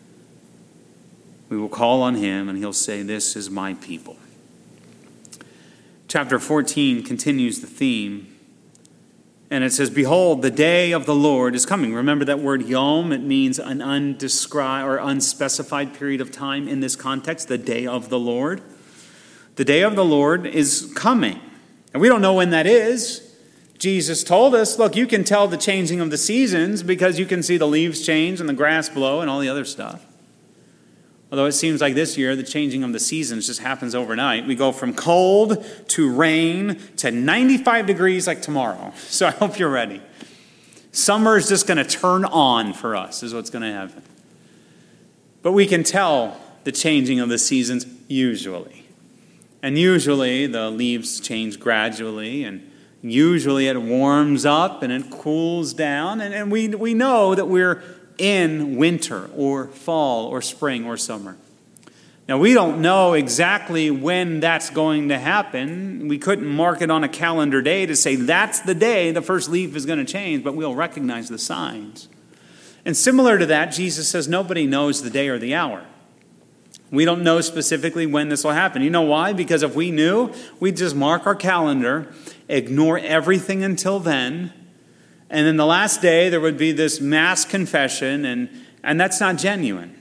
we will call on him, and he'll say, this is my people. Chapter fourteen continues the theme. And it says, behold, the day of the Lord is coming. Remember that word yom? It means an undescribed or unspecified period of time in this context, the day of the Lord. The day of the Lord is coming. And we don't know when that is. Jesus told us, look, you can tell the changing of the seasons because you can see the leaves change and the grass blow and all the other stuff. Although it seems like this year, the changing of the seasons just happens overnight. We go from cold to rain to ninety-five degrees like tomorrow. So I hope you're ready. Summer is just going to turn on for us, is what's going to happen. But we can tell the changing of the seasons usually. And usually the leaves change gradually, and usually it warms up and it cools down. And, and we, we know that we're in winter or fall or spring or summer. Now, we don't know exactly when that's going to happen. We couldn't mark it on a calendar day to say that's the day the first leaf is going to change, but we'll recognize the signs. And similar to that, Jesus says nobody knows the day or the hour. We don't know specifically when this will happen. You know why? Because if we knew, we'd just mark our calendar, ignore everything until then, and then the last day, there would be this mass confession, and, and that's not genuine.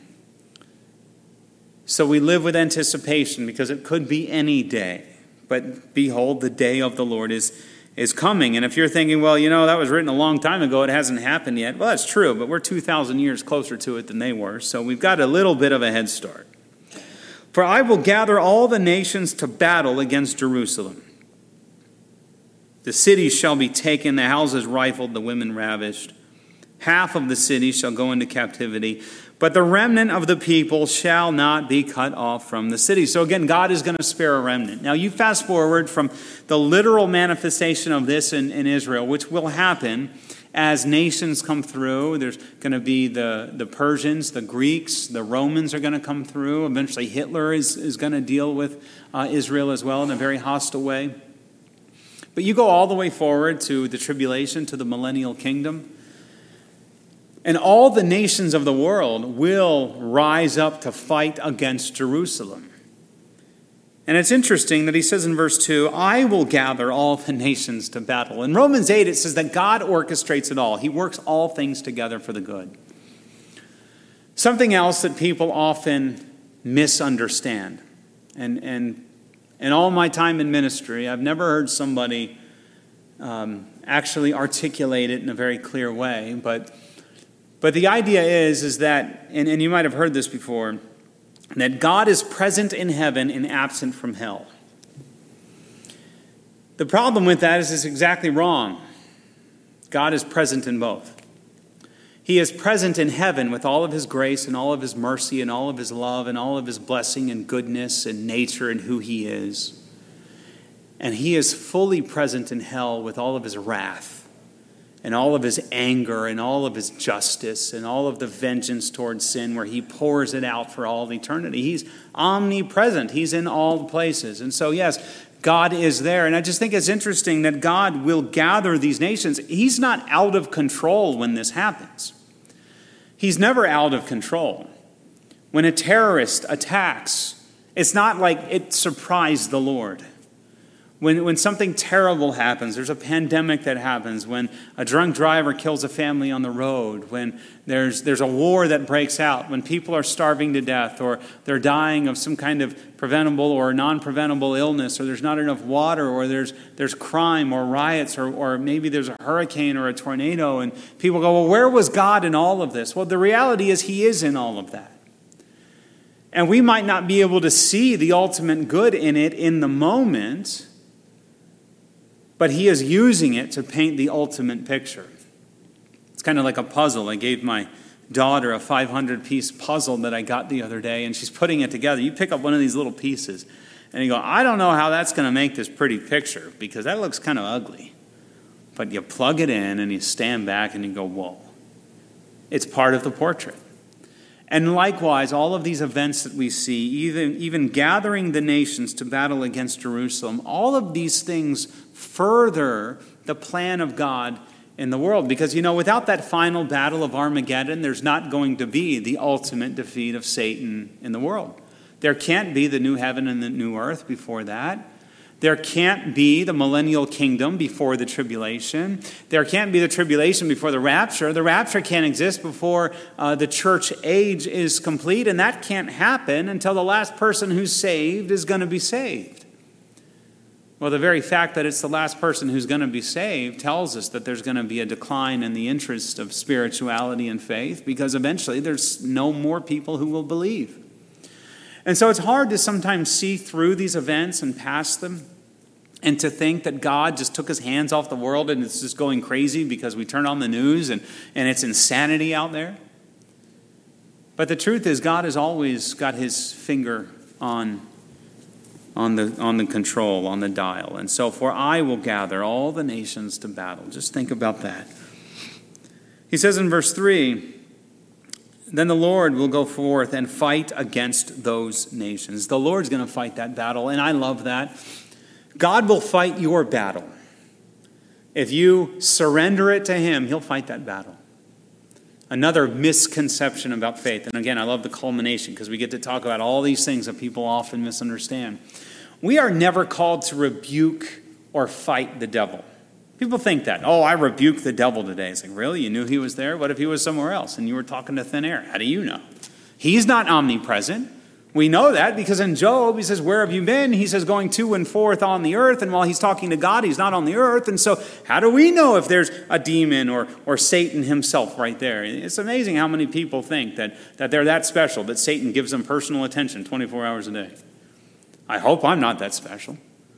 So we live with anticipation because it could be any day. But behold, the day of the Lord is, is coming. And if you're thinking, well, you know, that was written a long time ago, it hasn't happened yet. Well, that's true, but we're two thousand years closer to it than they were. So we've got a little bit of a head start. For I will gather all the nations to battle against Jerusalem. The cities shall be taken, the houses rifled, the women ravished. Half of the city shall go into captivity, but the remnant of the people shall not be cut off from the city. So again, God is going to spare a remnant. Now you fast forward from the literal manifestation of this in, in Israel, which will happen as nations come through. There's going to be the, the Persians, the Greeks, the Romans are going to come through. Eventually Hitler is, is going to deal with uh, Israel as well in a very hostile way. But you go all the way forward to the tribulation, to the millennial kingdom. And all the nations of the world will rise up to fight against Jerusalem. And it's interesting that he says in verse two, I will gather all the nations to battle. In Romans eight, it says that God orchestrates it all. He works all things together for the good. Something else that people often misunderstand. And, and in all my time in ministry, I've never heard somebody um, actually articulate it in a very clear way. But, but the idea is, is that, and, and you might have heard this before, that God is present in heaven and absent from hell. The problem with that is it's exactly wrong. God is present in both. He is present in heaven with all of his grace and all of his mercy and all of his love and all of his blessing and goodness and nature and who he is. And he is fully present in hell with all of his wrath and all of his anger and all of his justice and all of the vengeance towards sin where he pours it out for all eternity. He's omnipresent. He's in all places. And so, yes, God is there. And I just think it's interesting that God will gather these nations. He's not out of control when this happens. He's never out of control. When a terrorist attacks, it's not like it surprised the Lord. When, when something terrible happens, there's a pandemic that happens, when a drunk driver kills a family on the road, when there's, there's a war that breaks out, when people are starving to death, or they're dying of some kind of preventable or non-preventable illness, or there's not enough water, or there's, there's crime or riots, or, or maybe there's a hurricane or a tornado, and people go, well, where was God in all of this? Well, the reality is he is in all of that. And we might not be able to see the ultimate good in it in the moment, but he is using it to paint the ultimate picture. It's kind of like a puzzle. I gave my daughter a five hundred piece puzzle that I got the other day, and she's putting it together. You pick up one of these little pieces, and you go, I don't know how that's going to make this pretty picture, because that looks kind of ugly. But you plug it in, and you stand back, and you go, whoa. It's part of the portrait. And likewise, all of these events that we see, even, even gathering the nations to battle against Jerusalem, all of these things further the plan of God in the world. Because, you know, without that final battle of Armageddon, there's not going to be the ultimate defeat of Satan in the world. There can't be the new heaven and the new earth before that. There can't be the millennial kingdom before the tribulation. There can't be the tribulation before the rapture. The rapture can't exist before uh, the church age is complete, and that can't happen until the last person who's saved is going to be saved. Well, the very fact that it's the last person who's going to be saved tells us that there's going to be a decline in the interest of spirituality and faith, because eventually there's no more people who will believe. And so it's hard to sometimes see through these events and past them, and to think that God just took his hands off the world and it's just going crazy because we turn on the news and, and it's insanity out there. But the truth is, God has always got his finger on, on, the, on the control, on the dial. And so, for I will gather all the nations to battle. Just think about that. He says in verse three, then the Lord will go forth and fight against those nations. The Lord's going to fight that battle, and I love that. God will fight your battle. If you surrender it to him, he'll fight that battle. Another misconception about faith, and again, I love the culmination because we get to talk about all these things that people often misunderstand. We are never called to rebuke or fight the devil. People think that, oh, I rebuked the devil today. It's like, really? You knew he was there? What if he was somewhere else and you were talking to thin air? How do you know? He's not omnipresent. We know that because in Job, he says, where have you been? He says, going to and forth on the earth. And while he's talking to God, he's not on the earth. And so how do we know if there's a demon or, or Satan himself right there? It's amazing how many people think that, that they're that special, that Satan gives them personal attention twenty-four hours a day. I hope I'm not that special.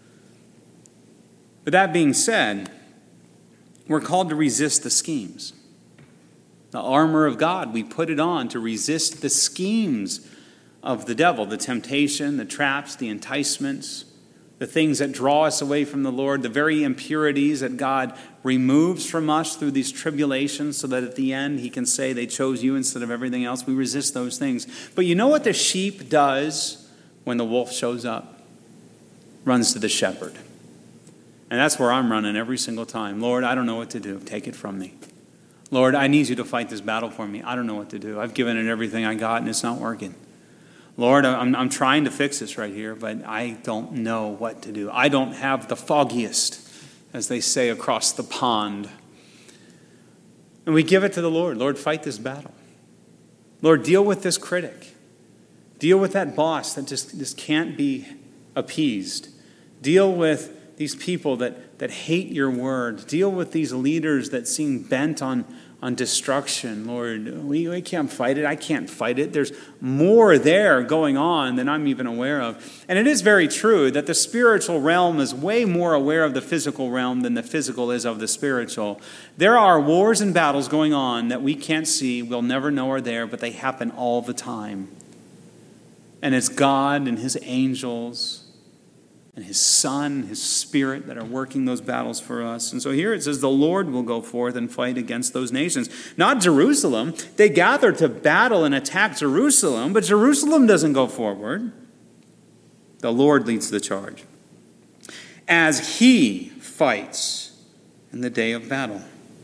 But that being said, we're called to resist the schemes. The armor of God, we put it on to resist the schemes of the devil, the temptation, the traps, the enticements, the things that draw us away from the Lord, the very impurities that God removes from us through these tribulations so that at the end he can say they chose you instead of everything else. We resist those things. But you know what the sheep does when the wolf shows up? Runs to the shepherd. And that's where I'm running every single time. Lord, I don't know what to do. Take it from me. Lord, I need you to fight this battle for me. I don't know what to do. I've given it everything I got and it's not working. Lord, I'm, I'm trying to fix this right here, but I don't know what to do. I don't have the foggiest, as they say across the pond. And we give it to the Lord. Lord, fight this battle. Lord, deal with this critic. Deal with that boss that just, just can't be appeased. Deal with these people that, that hate your word. Deal with these leaders that seem bent on, on destruction. Lord, we, we can't fight it. I can't fight it. There's more there going on than I'm even aware of. And it is very true that the spiritual realm is way more aware of the physical realm than the physical is of the spiritual. There are wars and battles going on that we can't see, we'll never know are there, but they happen all the time. And it's God and his angels and his Son, his Spirit that are working those battles for us. And so here it says the Lord will go forth and fight against those nations. Not Jerusalem. They gather to battle and attack Jerusalem, but Jerusalem doesn't go forward. The Lord leads the charge as he fights in the day of battle.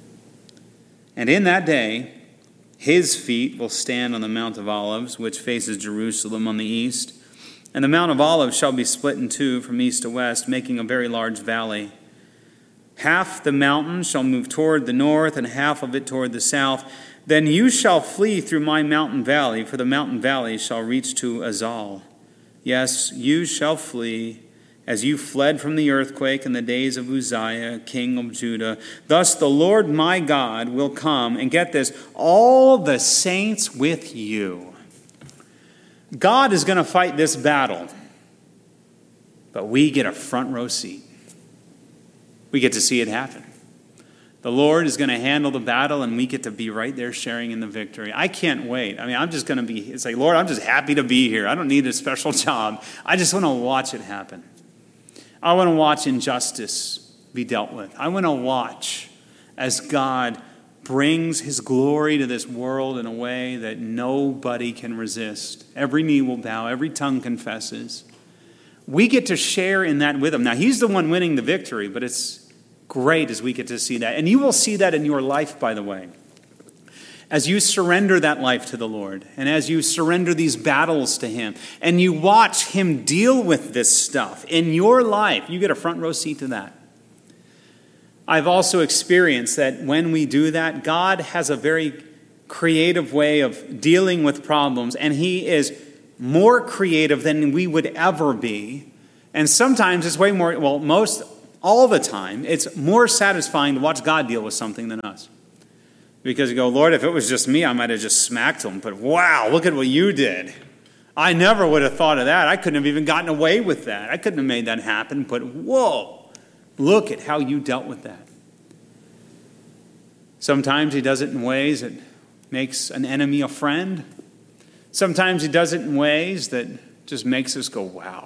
And in that day, his feet will stand on the Mount of Olives, which faces Jerusalem on the east. And the Mount of Olives shall be split in two from east to west, making a very large valley. Half the mountain shall move toward the north, and half of it toward the south. Then you shall flee through my mountain valley, for the mountain valley shall reach to Azal. Yes, you shall flee, as you fled from the earthquake in the days of Uzziah, king of Judah. Thus the Lord my God will come, and get this, all the saints with you. God is going to fight this battle, but we get a front row seat. We get to see it happen. The Lord is going to handle the battle, and we get to be right there sharing in the victory. I can't wait. I mean, I'm just going to be, it's like, Lord, I'm just happy to be here. I don't need a special job. I just want to watch it happen. I want to watch injustice be dealt with. I want to watch as God brings his glory to this world in a way that nobody can resist. Every knee will bow, every tongue confesses. We get to share in that with him. Now, he's the one winning the victory, but it's great as we get to see that. And you will see that in your life, by the way. As you surrender that life to the Lord, and as you surrender these battles to him, and you watch him deal with this stuff in your life, you get a front row seat to that. I've also experienced that when we do that, God has a very creative way of dealing with problems, and he is more creative than we would ever be. And sometimes it's way more, well, most, all the time, it's more satisfying to watch God deal with something than us. Because you go, Lord, if it was just me, I might have just smacked him. But wow, look at what you did. I never would have thought of that. I couldn't have even gotten away with that. I couldn't have made that happen. But whoa. Look at how you dealt with that. Sometimes he does it in ways that makes an enemy a friend. Sometimes he does it in ways that just makes us go, wow.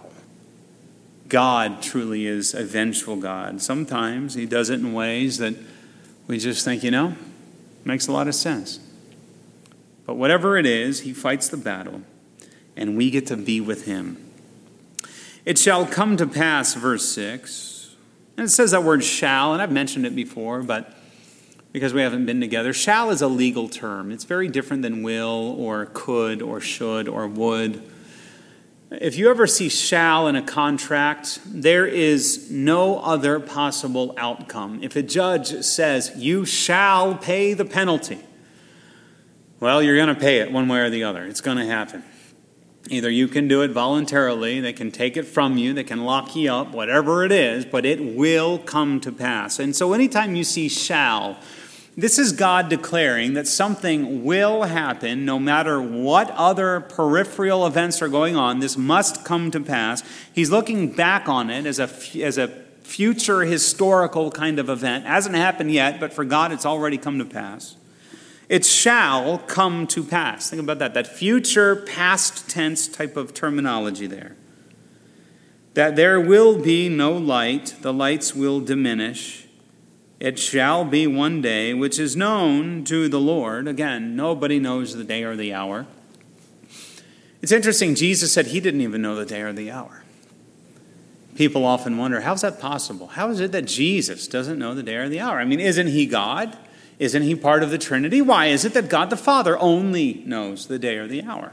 God truly is a vengeful God. Sometimes he does it in ways that we just think, you know, makes a lot of sense. But whatever it is, he fights the battle, and we get to be with him. It shall come to pass, verse six, and it says that word shall, and I've mentioned it before, but because we haven't been together, shall is a legal term. It's very different than will or could or should or would. If you ever see shall in a contract, there is no other possible outcome. If a judge says, you shall pay the penalty, well, you're going to pay it one way or the other. It's going to happen. Either you can do it voluntarily, they can take it from you, they can lock you up, whatever it is, but it will come to pass. And so anytime you see shall, this is God declaring that something will happen no matter what other peripheral events are going on. This must come to pass. He's looking back on it as a, as a future historical kind of event. It hasn't happened yet, but for God it's already come to pass. It shall come to pass. Think about that. That future past tense type of terminology there. That there will be no light. The lights will diminish. It shall be one day which is known to the Lord. Again, nobody knows the day or the hour. It's interesting. Jesus said he didn't even know the day or the hour. People often wonder, how is that possible? How is it that Jesus doesn't know the day or the hour? I mean, isn't he God? Isn't he part of the Trinity? Why is it that God the Father only knows the day or the hour?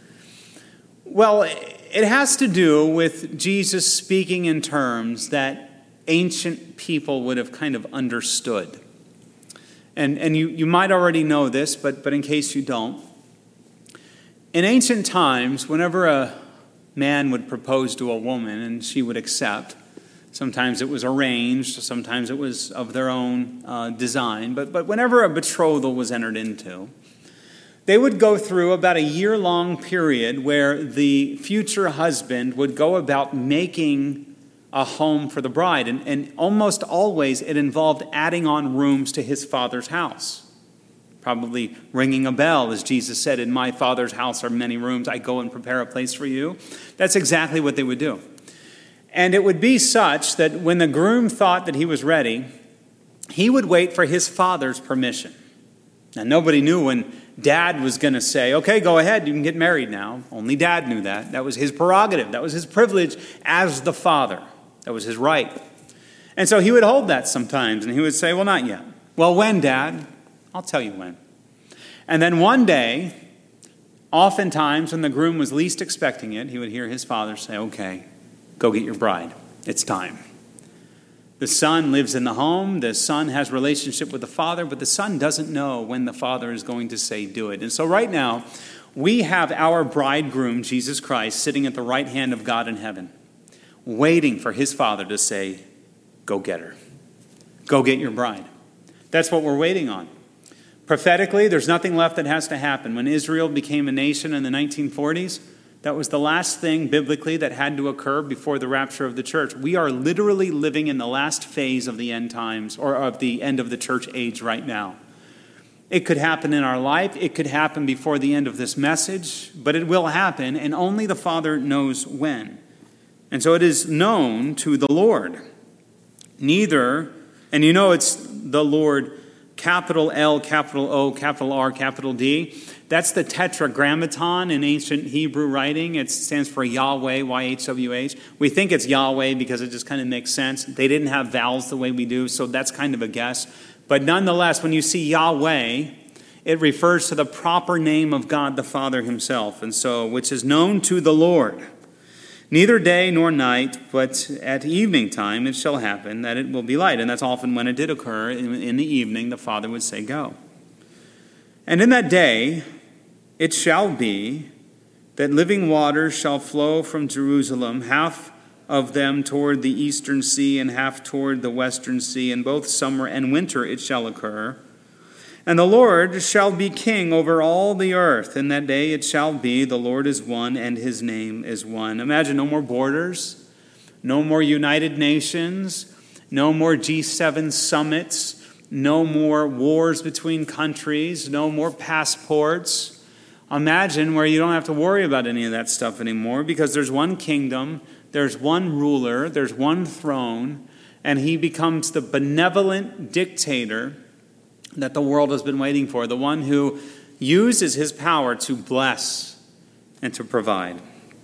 Well, it has to do with Jesus speaking in terms that ancient people would have kind of understood. And, and you, you might already know this, but, but in case you don't, in ancient times, whenever a man would propose to a woman and she would accept, Sometimes it was arranged, sometimes it was of their own uh, design. But, but whenever a betrothal was entered into, they would go through about a year-long period where the future husband would go about making a home for the bride. And, and almost always it involved adding on rooms to his father's house. Probably ringing a bell, as Jesus said, in my Father's house are many rooms. I go and prepare a place for you. That's exactly what they would do. And it would be such that when the groom thought that he was ready, he would wait for his father's permission. Now, nobody knew when Dad was going to say, okay, go ahead, you can get married now. Only Dad knew that. That was his prerogative. That was his privilege as the father. That was his right. And so he would hold that sometimes, and he would say, well, not yet. Well, when, Dad? I'll tell you when. And then one day, oftentimes when the groom was least expecting it, he would hear his father say, okay, go get your bride. It's time. The son lives in the home. The son has relationship with the father, but the son doesn't know when the father is going to say do it. And so right now, we have our bridegroom, Jesus Christ, sitting at the right hand of God in heaven, waiting for his father to say, go get her. Go get your bride. That's what we're waiting on. Prophetically, there's nothing left that has to happen. When Israel became a nation in the nineteen forties, that was the last thing biblically that had to occur before the rapture of the church. We are literally living in the last phase of the end times, or of the end of the church age right now. It could happen in our life. It could happen before the end of this message, but it will happen, and only the Father knows when. And so it is known to the Lord. Neither, and you know it's the Lord, capital L, capital O, capital R, capital D. That's the tetragrammaton in ancient Hebrew writing. It stands for Yahweh, Y H W H. We think it's Yahweh because it just kind of makes sense. They didn't have vowels the way we do, so that's kind of a guess. But nonetheless, when you see Yahweh, it refers to the proper name of God the Father himself, and so which is known to the Lord. Neither day nor night, but at evening time it shall happen that it will be light. And that's often when it did occur. In the evening, the Father would say, go. And in that day it shall be that living waters shall flow from Jerusalem, half of them toward the eastern sea and half toward the western sea. In both summer and winter it shall occur. And the Lord shall be king over all the earth. In that day it shall be, the Lord is one and his name is one. Imagine no more borders, no more United Nations, no more G seven summits, no more wars between countries, no more passports. Imagine where you don't have to worry about any of that stuff anymore, because there's one kingdom, there's one ruler, there's one throne, and he becomes the benevolent dictator that the world has been waiting for, the one who uses his power to bless and to provide.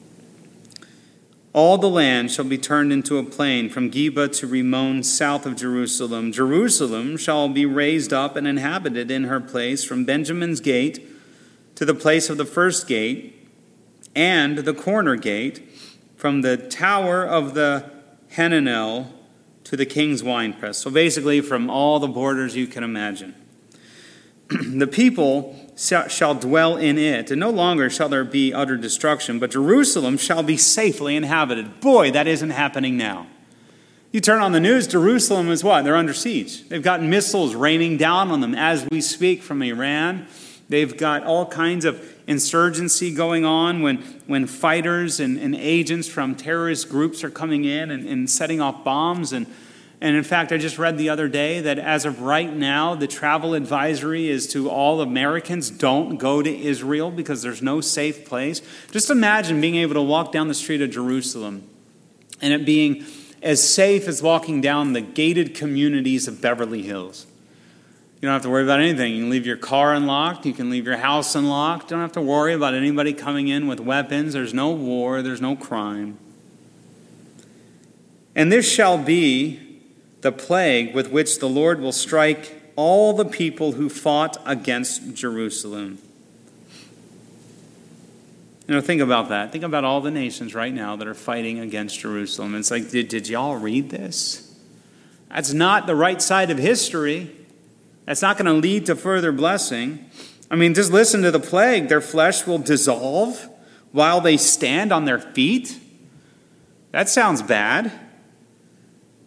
All the land shall be turned into a plain, from Geba to Rimmon, south of Jerusalem. Jerusalem shall be raised up and inhabited in her place, from Benjamin's gate to the place of the first gate, and the corner gate, from the tower of the Hananel to the king's winepress. So basically from all the borders you can imagine. The people shall dwell in it, and no longer shall there be utter destruction, but Jerusalem shall be safely inhabited. Boy, that isn't happening now. You turn on the news, Jerusalem is what? They're under siege. They've got missiles raining down on them as we speak from Iran. They've got all kinds of insurgency going on when, when fighters and, and agents from terrorist groups are coming in and, and setting off bombs. And, and in fact, I just read the other day that as of right now, the travel advisory is to all Americans, don't go to Israel because there's no safe place. Just imagine being able to walk down the street of Jerusalem and it being as safe as walking down the gated communities of Beverly Hills. You don't have to worry about anything. You can leave your car unlocked. You can leave your house unlocked. You don't have to worry about anybody coming in with weapons. There's no war. There's no crime. And this shall be the plague with which the Lord will strike all the people who fought against Jerusalem. You know, think about that. Think about all the nations right now that are fighting against Jerusalem. It's like, did, did y'all read this? That's not the right side of history. That's not going to lead to further blessing. I mean, just listen to the plague. Their flesh will dissolve while they stand on their feet. That sounds bad.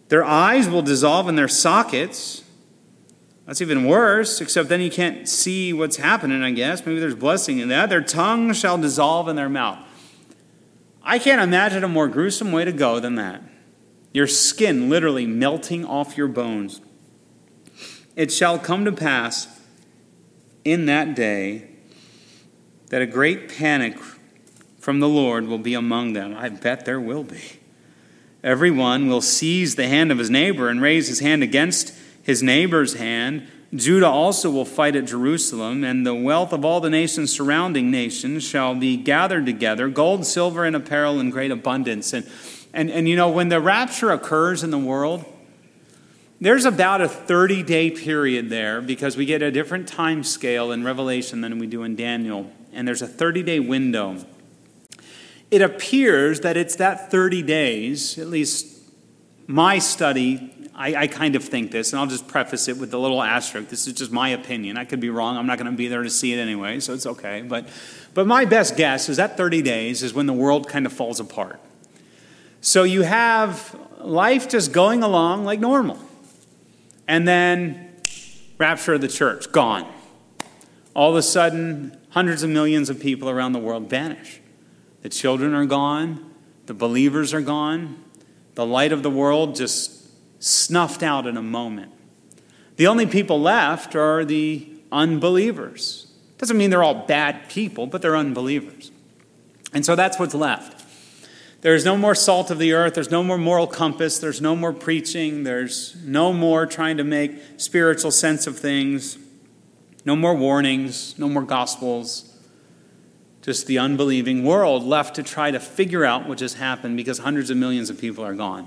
Their eyes will dissolve in their sockets. That's even worse, except then you can't see what's happening, I guess. Maybe there's blessing in that. Their tongue shall dissolve in their mouth. I can't imagine a more gruesome way to go than that. Your skin literally melting off your bones. It shall come to pass in that day that a great panic from the Lord will be among them. I bet there will be. Everyone will seize the hand of his neighbor and raise his hand against his neighbor's hand. Judah also will fight at Jerusalem, and the wealth of all the nations surrounding nations shall be gathered together, gold, silver, and apparel in great abundance. And, and, and you know, when the rapture occurs in the world, there's about a thirty-day period there, because we get a different time scale in Revelation than we do in Daniel, and there's a thirty-day window. It appears that it's that thirty days, at least my study, I, I kind of think this, and I'll just preface it with a little asterisk. This is just my opinion. I could be wrong. I'm not going to be there to see it anyway, so it's okay. But, but my best guess is that thirty days is when the world kind of falls apart. So you have life just going along like normal. And then rapture of the church, gone. All of a sudden, hundreds of millions of people around the world vanish. The children are gone. The believers are gone. The light of the world just snuffed out in a moment. The only people left are the unbelievers. Doesn't mean they're all bad people, but they're unbelievers. And so that's what's left. There's no more salt of the earth. There's no more moral compass. There's no more preaching. There's no more trying to make spiritual sense of things. No more warnings. No more gospels. Just the unbelieving world left to try to figure out what just happened, because hundreds of millions of people are gone.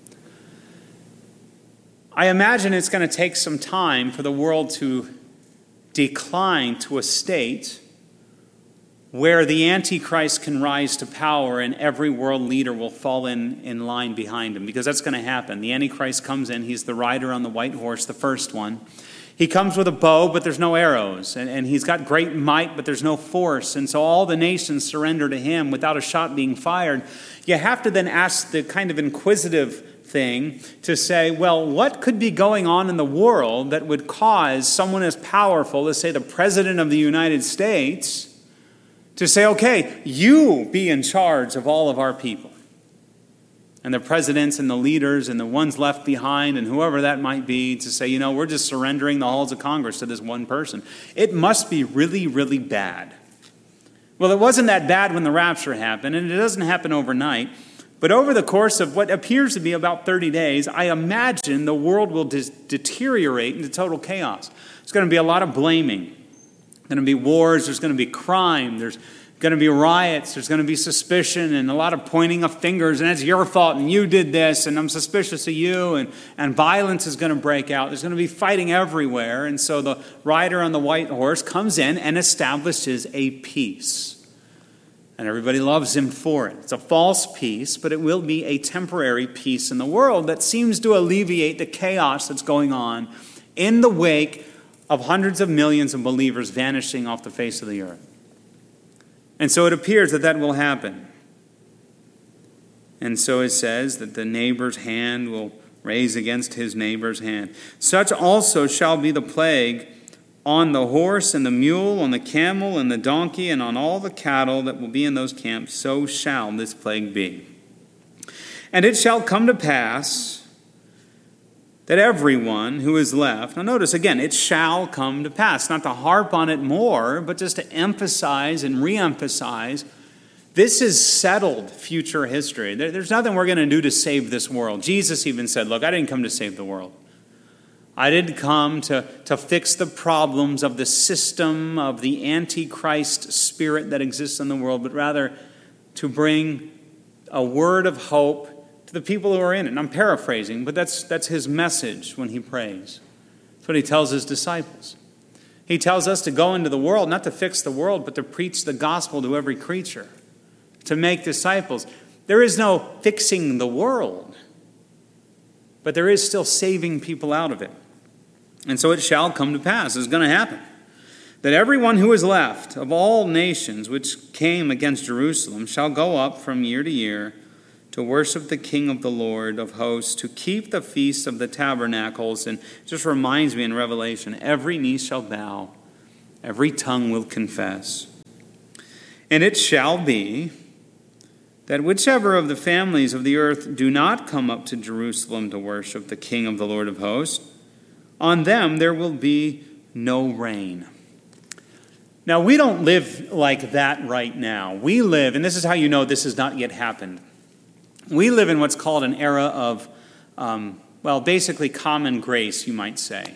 I imagine it's going to take some time for the world to decline to a state where the Antichrist can rise to power and every world leader will fall in, in line behind him, because that's going to happen. The Antichrist comes in. He's the rider on the white horse, the first one. He comes with a bow, but there's no arrows. And, and he's got great might, but there's no force. And so all the nations surrender to him without a shot being fired. You have to then ask the kind of inquisitive thing to say, well, what could be going on in the world that would cause someone as powerful as, say, the President of the United States to say, okay, you be in charge of all of our people? And the presidents and the leaders and the ones left behind and whoever that might be to say, you know, we're just surrendering the halls of Congress to this one person. It must be really, really bad. Well, it wasn't that bad when the rapture happened, and it doesn't happen overnight. But over the course of what appears to be about thirty days, I imagine the world will dis- deteriorate into total chaos. There's going to be a lot of blaming. There's going to be wars. There's going to be crime. There's going to be riots. There's going to be suspicion and a lot of pointing of fingers. And it's your fault, and you did this, and I'm suspicious of you. And, and violence is going to break out. There's going to be fighting everywhere. And so the rider on the white horse comes in and establishes a peace. And everybody loves him for it. It's a false peace, but it will be a temporary peace in the world that seems to alleviate the chaos that's going on in the wake of hundreds of millions of believers vanishing off the face of the earth. And so it appears that that will happen. And so it says that the neighbor's hand will raise against his neighbor's hand. Such also shall be the plague on the horse and the mule, on the camel and the donkey, and on all the cattle that will be in those camps, so shall this plague be. And it shall come to pass that everyone who is left, now notice again, it shall come to pass, not to harp on it more, but just to emphasize and re-emphasize, this is settled future history. There, there's nothing we're going to do to save this world. Jesus even said, look, I didn't come to save the world. I didn't come to, to fix the problems of the system, of the Antichrist spirit that exists in the world, but rather to bring a word of hope to the people who are in it. And I'm paraphrasing, but that's, that's his message when he prays. That's what he tells his disciples. He tells us to go into the world, not to fix the world, but to preach the gospel to every creature, to make disciples. There is no fixing the world, but there is still saving people out of it. And so it shall come to pass, it's going to happen, that everyone who is left of all nations which came against Jerusalem shall go up from year to year to worship the King of the Lord of hosts, to keep the feast of the tabernacles. And it just reminds me in Revelation, every knee shall bow, every tongue will confess. And it shall be that whichever of the families of the earth do not come up to Jerusalem to worship the King of the Lord of hosts, on them there will be no rain. Now, we don't live like that right now. We live, and this is how you know this has not yet happened. We live in what's called an era of, um, well, basically common grace, you might say.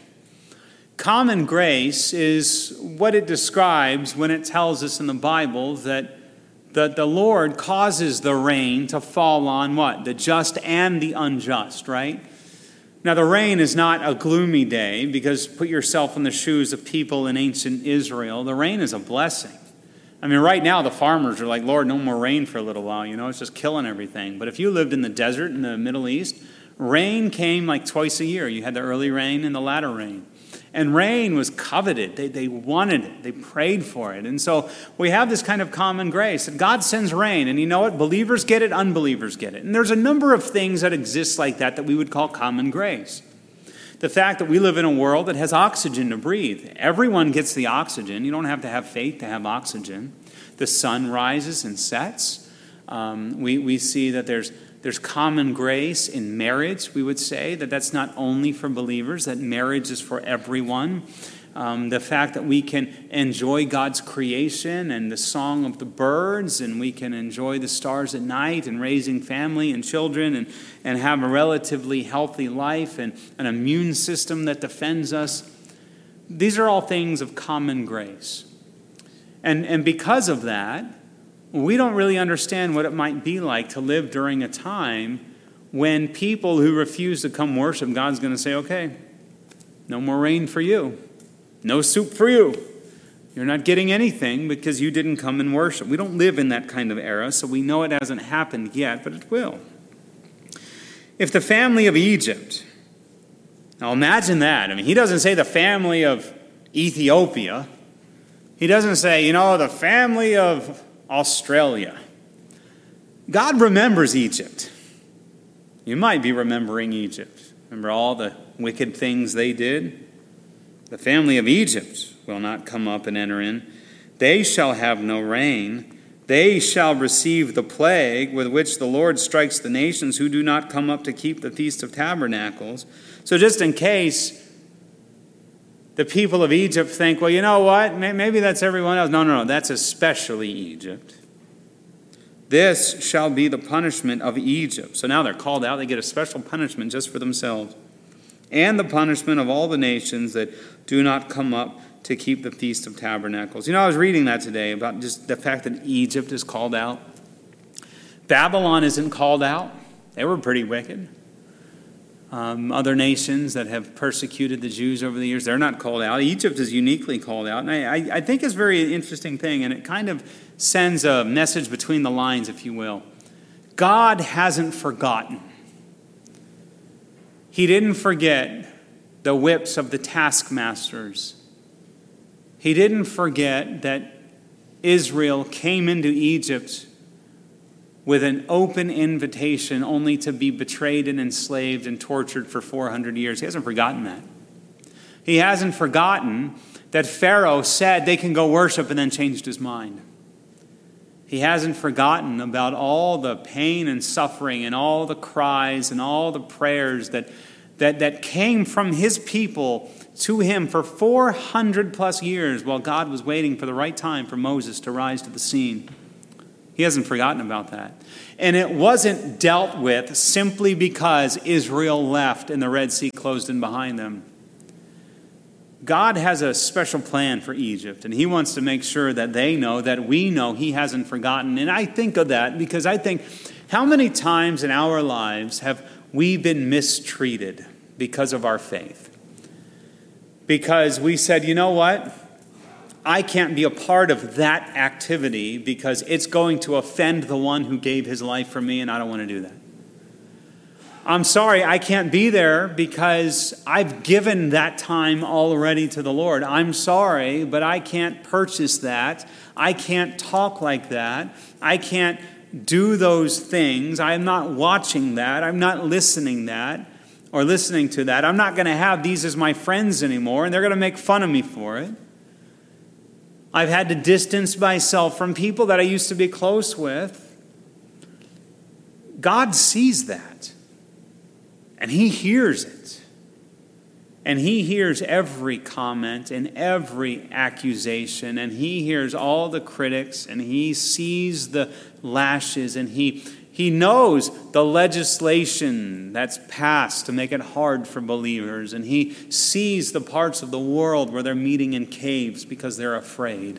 Common grace is what it describes when it tells us in the Bible that that the Lord causes the rain to fall on what? The just and the unjust, right? Now, the rain is not a gloomy day, because put yourself in the shoes of people in ancient Israel. The rain is a blessing. I mean, right now the farmers are like, Lord, no more rain for a little while. You know, it's just killing everything. But if you lived in the desert in the Middle East, rain came like twice a year. You had the early rain and the latter rain. And rain was coveted. They, they wanted it. They prayed for it. And so we have this kind of common grace that God sends rain. And you know what? Believers get it, unbelievers get it. And there's a number of things that exist like that that we would call common grace. The fact that we live in a world that has oxygen to breathe. Everyone gets the oxygen. You don't have to have faith to have oxygen. The sun rises and sets. Um, we, we see that there's There's common grace in marriage. We would say that that's not only for believers, that marriage is for everyone. Um, the fact that we can enjoy God's creation and the song of the birds, and we can enjoy the stars at night and raising family and children and, and have a relatively healthy life and an immune system that defends us. These are all things of common grace. And, and because of that, we don't really understand what it might be like to live during a time when people who refuse to come worship, God's going to say, okay, no more rain for you. No soup for you. You're not getting anything because you didn't come and worship. We don't live in that kind of era, so we know it hasn't happened yet, but it will. If the family of Egypt, now imagine that. I mean, he doesn't say the family of Ethiopia. He doesn't say, you know, the family of Australia. God remembers Egypt. You might be remembering Egypt. Remember all the wicked things they did? The family of Egypt will not come up and enter in. They shall have no rain. They shall receive the plague with which the Lord strikes the nations who do not come up to keep the Feast of Tabernacles. So just in case the people of Egypt think, well, you know what? Maybe that's everyone else. No, no, no. That's especially Egypt. This shall be the punishment of Egypt. So now they're called out. They get a special punishment just for themselves. And the punishment of all the nations that do not come up to keep the Feast of Tabernacles. You know, I was reading that today about just the fact that Egypt is called out. Babylon isn't called out. They were pretty wicked. Um, other nations that have persecuted the Jews over the years, they're not called out. Egypt is uniquely called out. And I, I think it's a very interesting thing, and it kind of sends a message between the lines, if you will. God hasn't forgotten. He didn't forget the whips of the taskmasters. He didn't forget that Israel came into Egypt with an open invitation only to be betrayed and enslaved and tortured for four hundred years. He hasn't forgotten that. He hasn't forgotten that Pharaoh said they can go worship and then changed his mind. He hasn't forgotten about all the pain and suffering and all the cries and all the prayers that, that, that came from his people to him for four hundred plus years while God was waiting for the right time for Moses to rise to the scene. He hasn't forgotten about that. And it wasn't dealt with simply because Israel left and the Red Sea closed in behind them. God has a special plan for Egypt, and he wants to make sure that they know, that we know he hasn't forgotten. And I think of that because I think, how many times in our lives have we been mistreated because of our faith? Because we said, you know what? I can't be a part of that activity because it's going to offend the one who gave his life for me, and I don't want to do that. I'm sorry, I can't be there because I've given that time already to the Lord. I'm sorry, but I can't purchase that. I can't talk like that. I can't do those things, I'm not watching that, I'm not listening that or listening to that. I'm not going to have these as my friends anymore, and they're going to make fun of me for it. I've had to distance myself from people that I used to be close with. God sees that, and He hears it. And He hears every comment and every accusation, and He hears all the critics, and He sees the lashes, and He, he knows the legislation that's passed to make it hard for believers, and He sees the parts of the world where they're meeting in caves because they're afraid.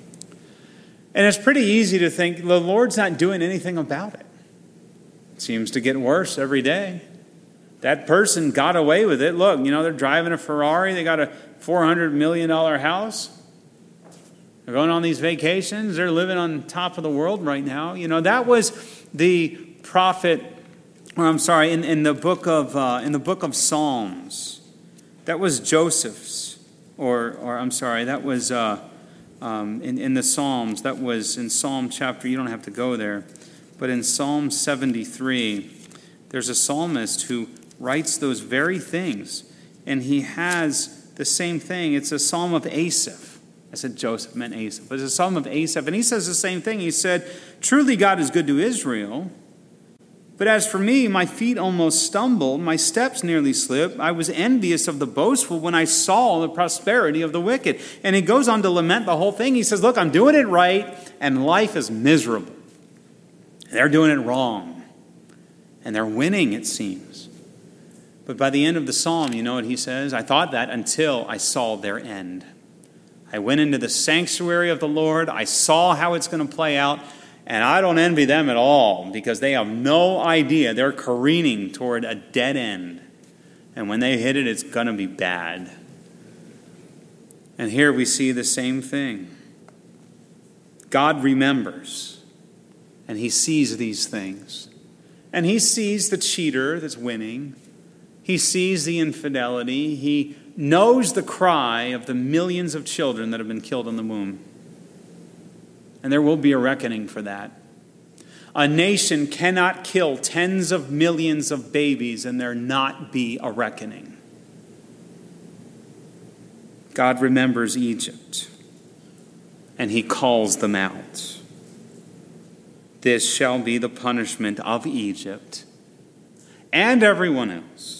And it's pretty easy to think the Lord's not doing anything about it. It seems to get worse every day. That person got away with it. Look, you know, they're driving a Ferrari. They got a four hundred million dollars house. They're going on these vacations. They're living on top of the world right now. You know, that was the prophet, or I'm sorry, in, in the book of uh, in the book of Psalms. That was Joseph's, or or I'm sorry, that was uh, um, in in the Psalms. That was in Psalm chapter. You don't have to go there, but in Psalm seventy-three, there's a psalmist who writes those very things, and he has the same thing. It's a psalm of Asaph. I said Joseph, meant Asaph, but it's a psalm of Asaph, and he says the same thing. He said, "Truly God is good to Israel, but as for me, my feet almost stumbled, my steps nearly slipped. I was envious of the boastful when I saw the prosperity of the wicked." And he goes on to lament the whole thing. He says, look, I'm doing it right, and life is miserable. They're doing it wrong, and they're winning, it seems. But by the end of the psalm, you know what he says? I thought that until I saw their end. I went into the sanctuary of the Lord. I saw how it's going to play out. And I don't envy them at all because they have no idea. They're careening toward a dead end. And when they hit it, it's going to be bad. And here we see the same thing. God remembers. And He sees these things. And He sees the cheater that's winning. He sees the infidelity. He knows the cry of the millions of children that have been killed in the womb. And there will be a reckoning for that. A nation cannot kill tens of millions of babies and there not be a reckoning. God remembers Egypt, and He calls them out. This shall be the punishment of Egypt and everyone else.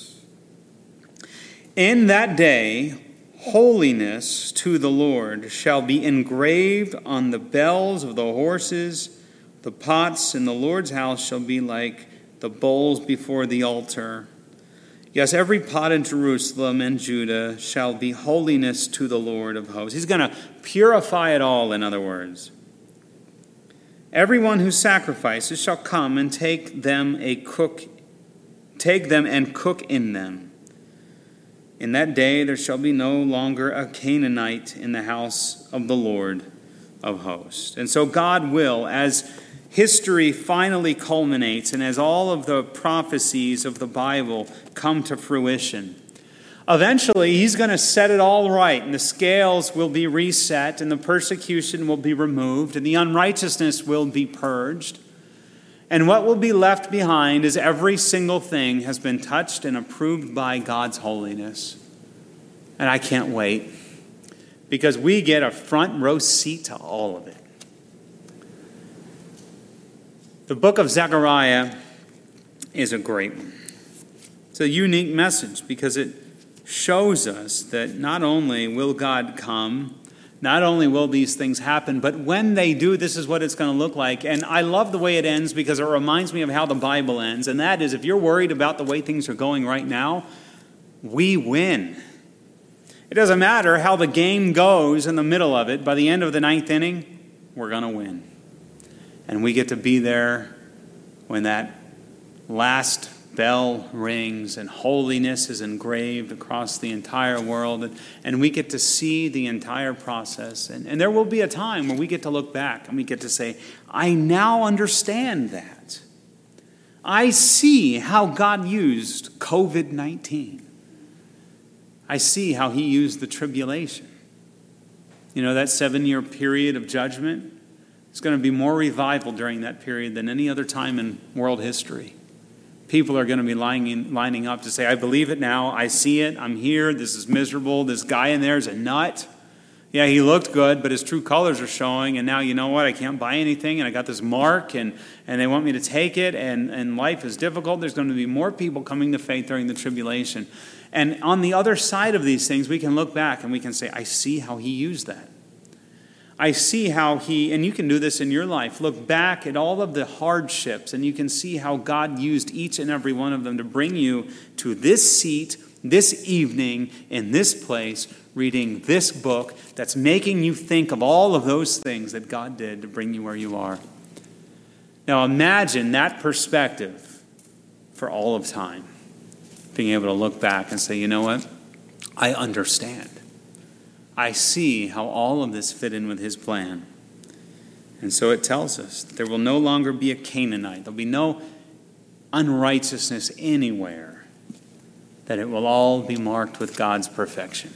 In that day, holiness to the Lord shall be engraved on the bells of the horses. The pots in the Lord's house shall be like the bowls before the altar. Yes, every pot in Jerusalem and Judah shall be holiness to the Lord of hosts. He's going to purify it all, in other words. Everyone who sacrifices shall come and take them a cook, take them and cook in them. In that day there shall be no longer a Canaanite in the house of the Lord of hosts. And so God will, as history finally culminates and as all of the prophecies of the Bible come to fruition, eventually He's going to set it all right, and the scales will be reset, and the persecution will be removed, and the unrighteousness will be purged. And what will be left behind is every single thing has been touched and approved by God's holiness. And I can't wait, because we get a front row seat to all of it. The book of Zechariah is a great one. It's a unique message because it shows us that not only will God come, not only will these things happen, but when they do, this is what it's going to look like. And I love the way it ends because it reminds me of how the Bible ends. And that is, if you're worried about the way things are going right now, we win. It doesn't matter how the game goes in the middle of it. By the end of the ninth inning, we're going to win. And we get to be there when that last bell rings and holiness is engraved across the entire world, and, and we get to see the entire process. And, and there will be a time where we get to look back and we get to say, I now understand that. I see how God used covid nineteen. I see how He used the tribulation. You know, that seven-year period of judgment, There's going to be more revival during that period than any other time in world history. People are going to be lining, lining up to say, I believe it now. I see it. I'm here. This is miserable. This guy in there is a nut. Yeah, he looked good, but his true colors are showing. And now, you know what? I can't buy anything. And I got this mark, and, and they want me to take it. And, and life is difficult. There's going to be more people coming to faith during the tribulation. And on the other side of these things, we can look back and we can say, I see how he used that. I see how he, and you can do this in your life, look back at all of the hardships, and you can see how God used each and every one of them to bring you to this seat, this evening, in this place, reading this book that's making you think of all of those things that God did to bring you where you are. Now imagine that perspective for all of time, being able to look back and say, you know what? I understand. I see how all of this fit in with his plan. And so it tells us that there will no longer be a Canaanite. There'll be no unrighteousness anywhere. That it will all be marked with God's perfection.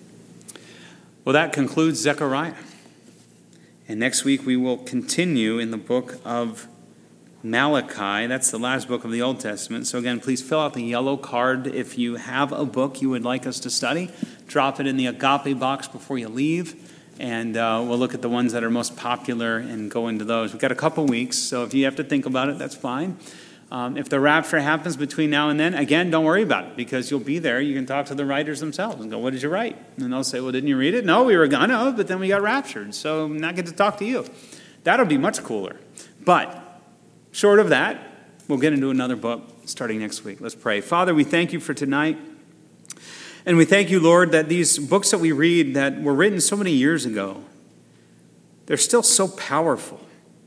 Well, that concludes Zechariah. And next week we will continue in the book of Malachi. That's the last book of the Old Testament. So again, please fill out the yellow card if you have a book you would like us to study. Drop it in the agape box before you leave, and uh, we'll look at the ones that are most popular and go into those. We've got a couple weeks, so if you have to think about it, that's fine. Um, if the rapture happens between now and then, again, don't worry about it, because you'll be there. You can talk to the writers themselves and go, what did you write? And they'll say, well, didn't you read it? No, we were going to, but then we got raptured, so I'm not get to talk to you. That'll be much cooler. But short of that, we'll get into another book starting next week. Let's pray. Father, we thank you for tonight. And we thank you, Lord, that these books that we read that were written so many years ago, they're still so powerful.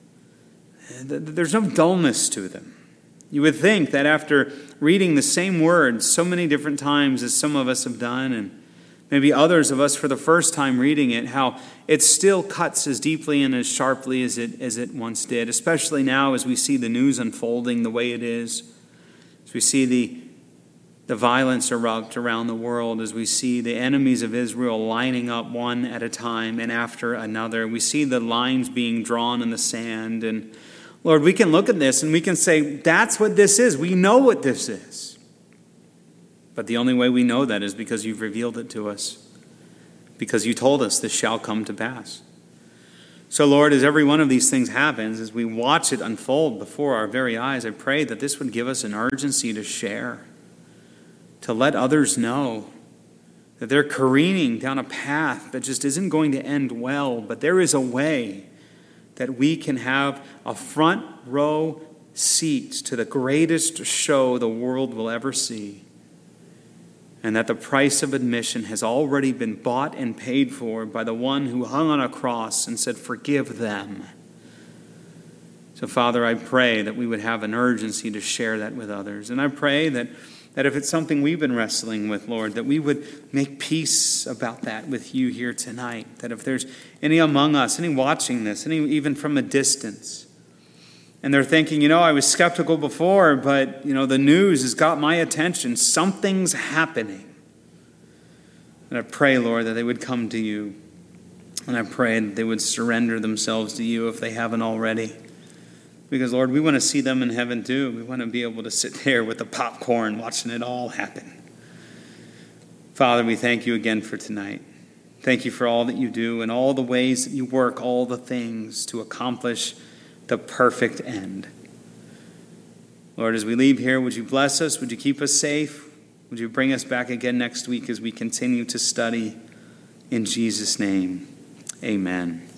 There's no dullness to them. You would think that after reading the same words so many different times as some of us have done, and maybe others of us for the first time reading it, how it still cuts as deeply and as sharply as it, as it once did, especially now as we see the news unfolding the way it is, as we see the The violence erupt around the world, as we see the enemies of Israel lining up one at a time and after another. We see the lines being drawn in the sand. And Lord, we can look at this and we can say, that's what this is. We know what this is. But the only way we know that is because you've revealed it to us. Because you told us this shall come to pass. So Lord, as every one of these things happens, as we watch it unfold before our very eyes, I pray that this would give us an urgency to share, to let others know that they're careening down a path that just isn't going to end well, but there is a way that we can have a front row seat to the greatest show the world will ever see, and that the price of admission has already been bought and paid for by the one who hung on a cross and said, forgive them. So, Father, I pray that we would have an urgency to share that with others. And I pray that That if it's something we've been wrestling with, Lord, that we would make peace about that with you here tonight. That if there's any among us, any watching this, any even from a distance, and they're thinking, you know, I was skeptical before, but, you know, the news has got my attention. Something's happening. And I pray, Lord, that they would come to you. And I pray that they would surrender themselves to you if they haven't already. Because, Lord, we want to see them in heaven too. We want to be able to sit there with the popcorn watching it all happen. Father, we thank you again for tonight. Thank you for all that you do and all the ways that you work, all the things to accomplish the perfect end. Lord, as we leave here, would you bless us? Would you keep us safe? Would you bring us back again next week as we continue to study? In Jesus' name, amen.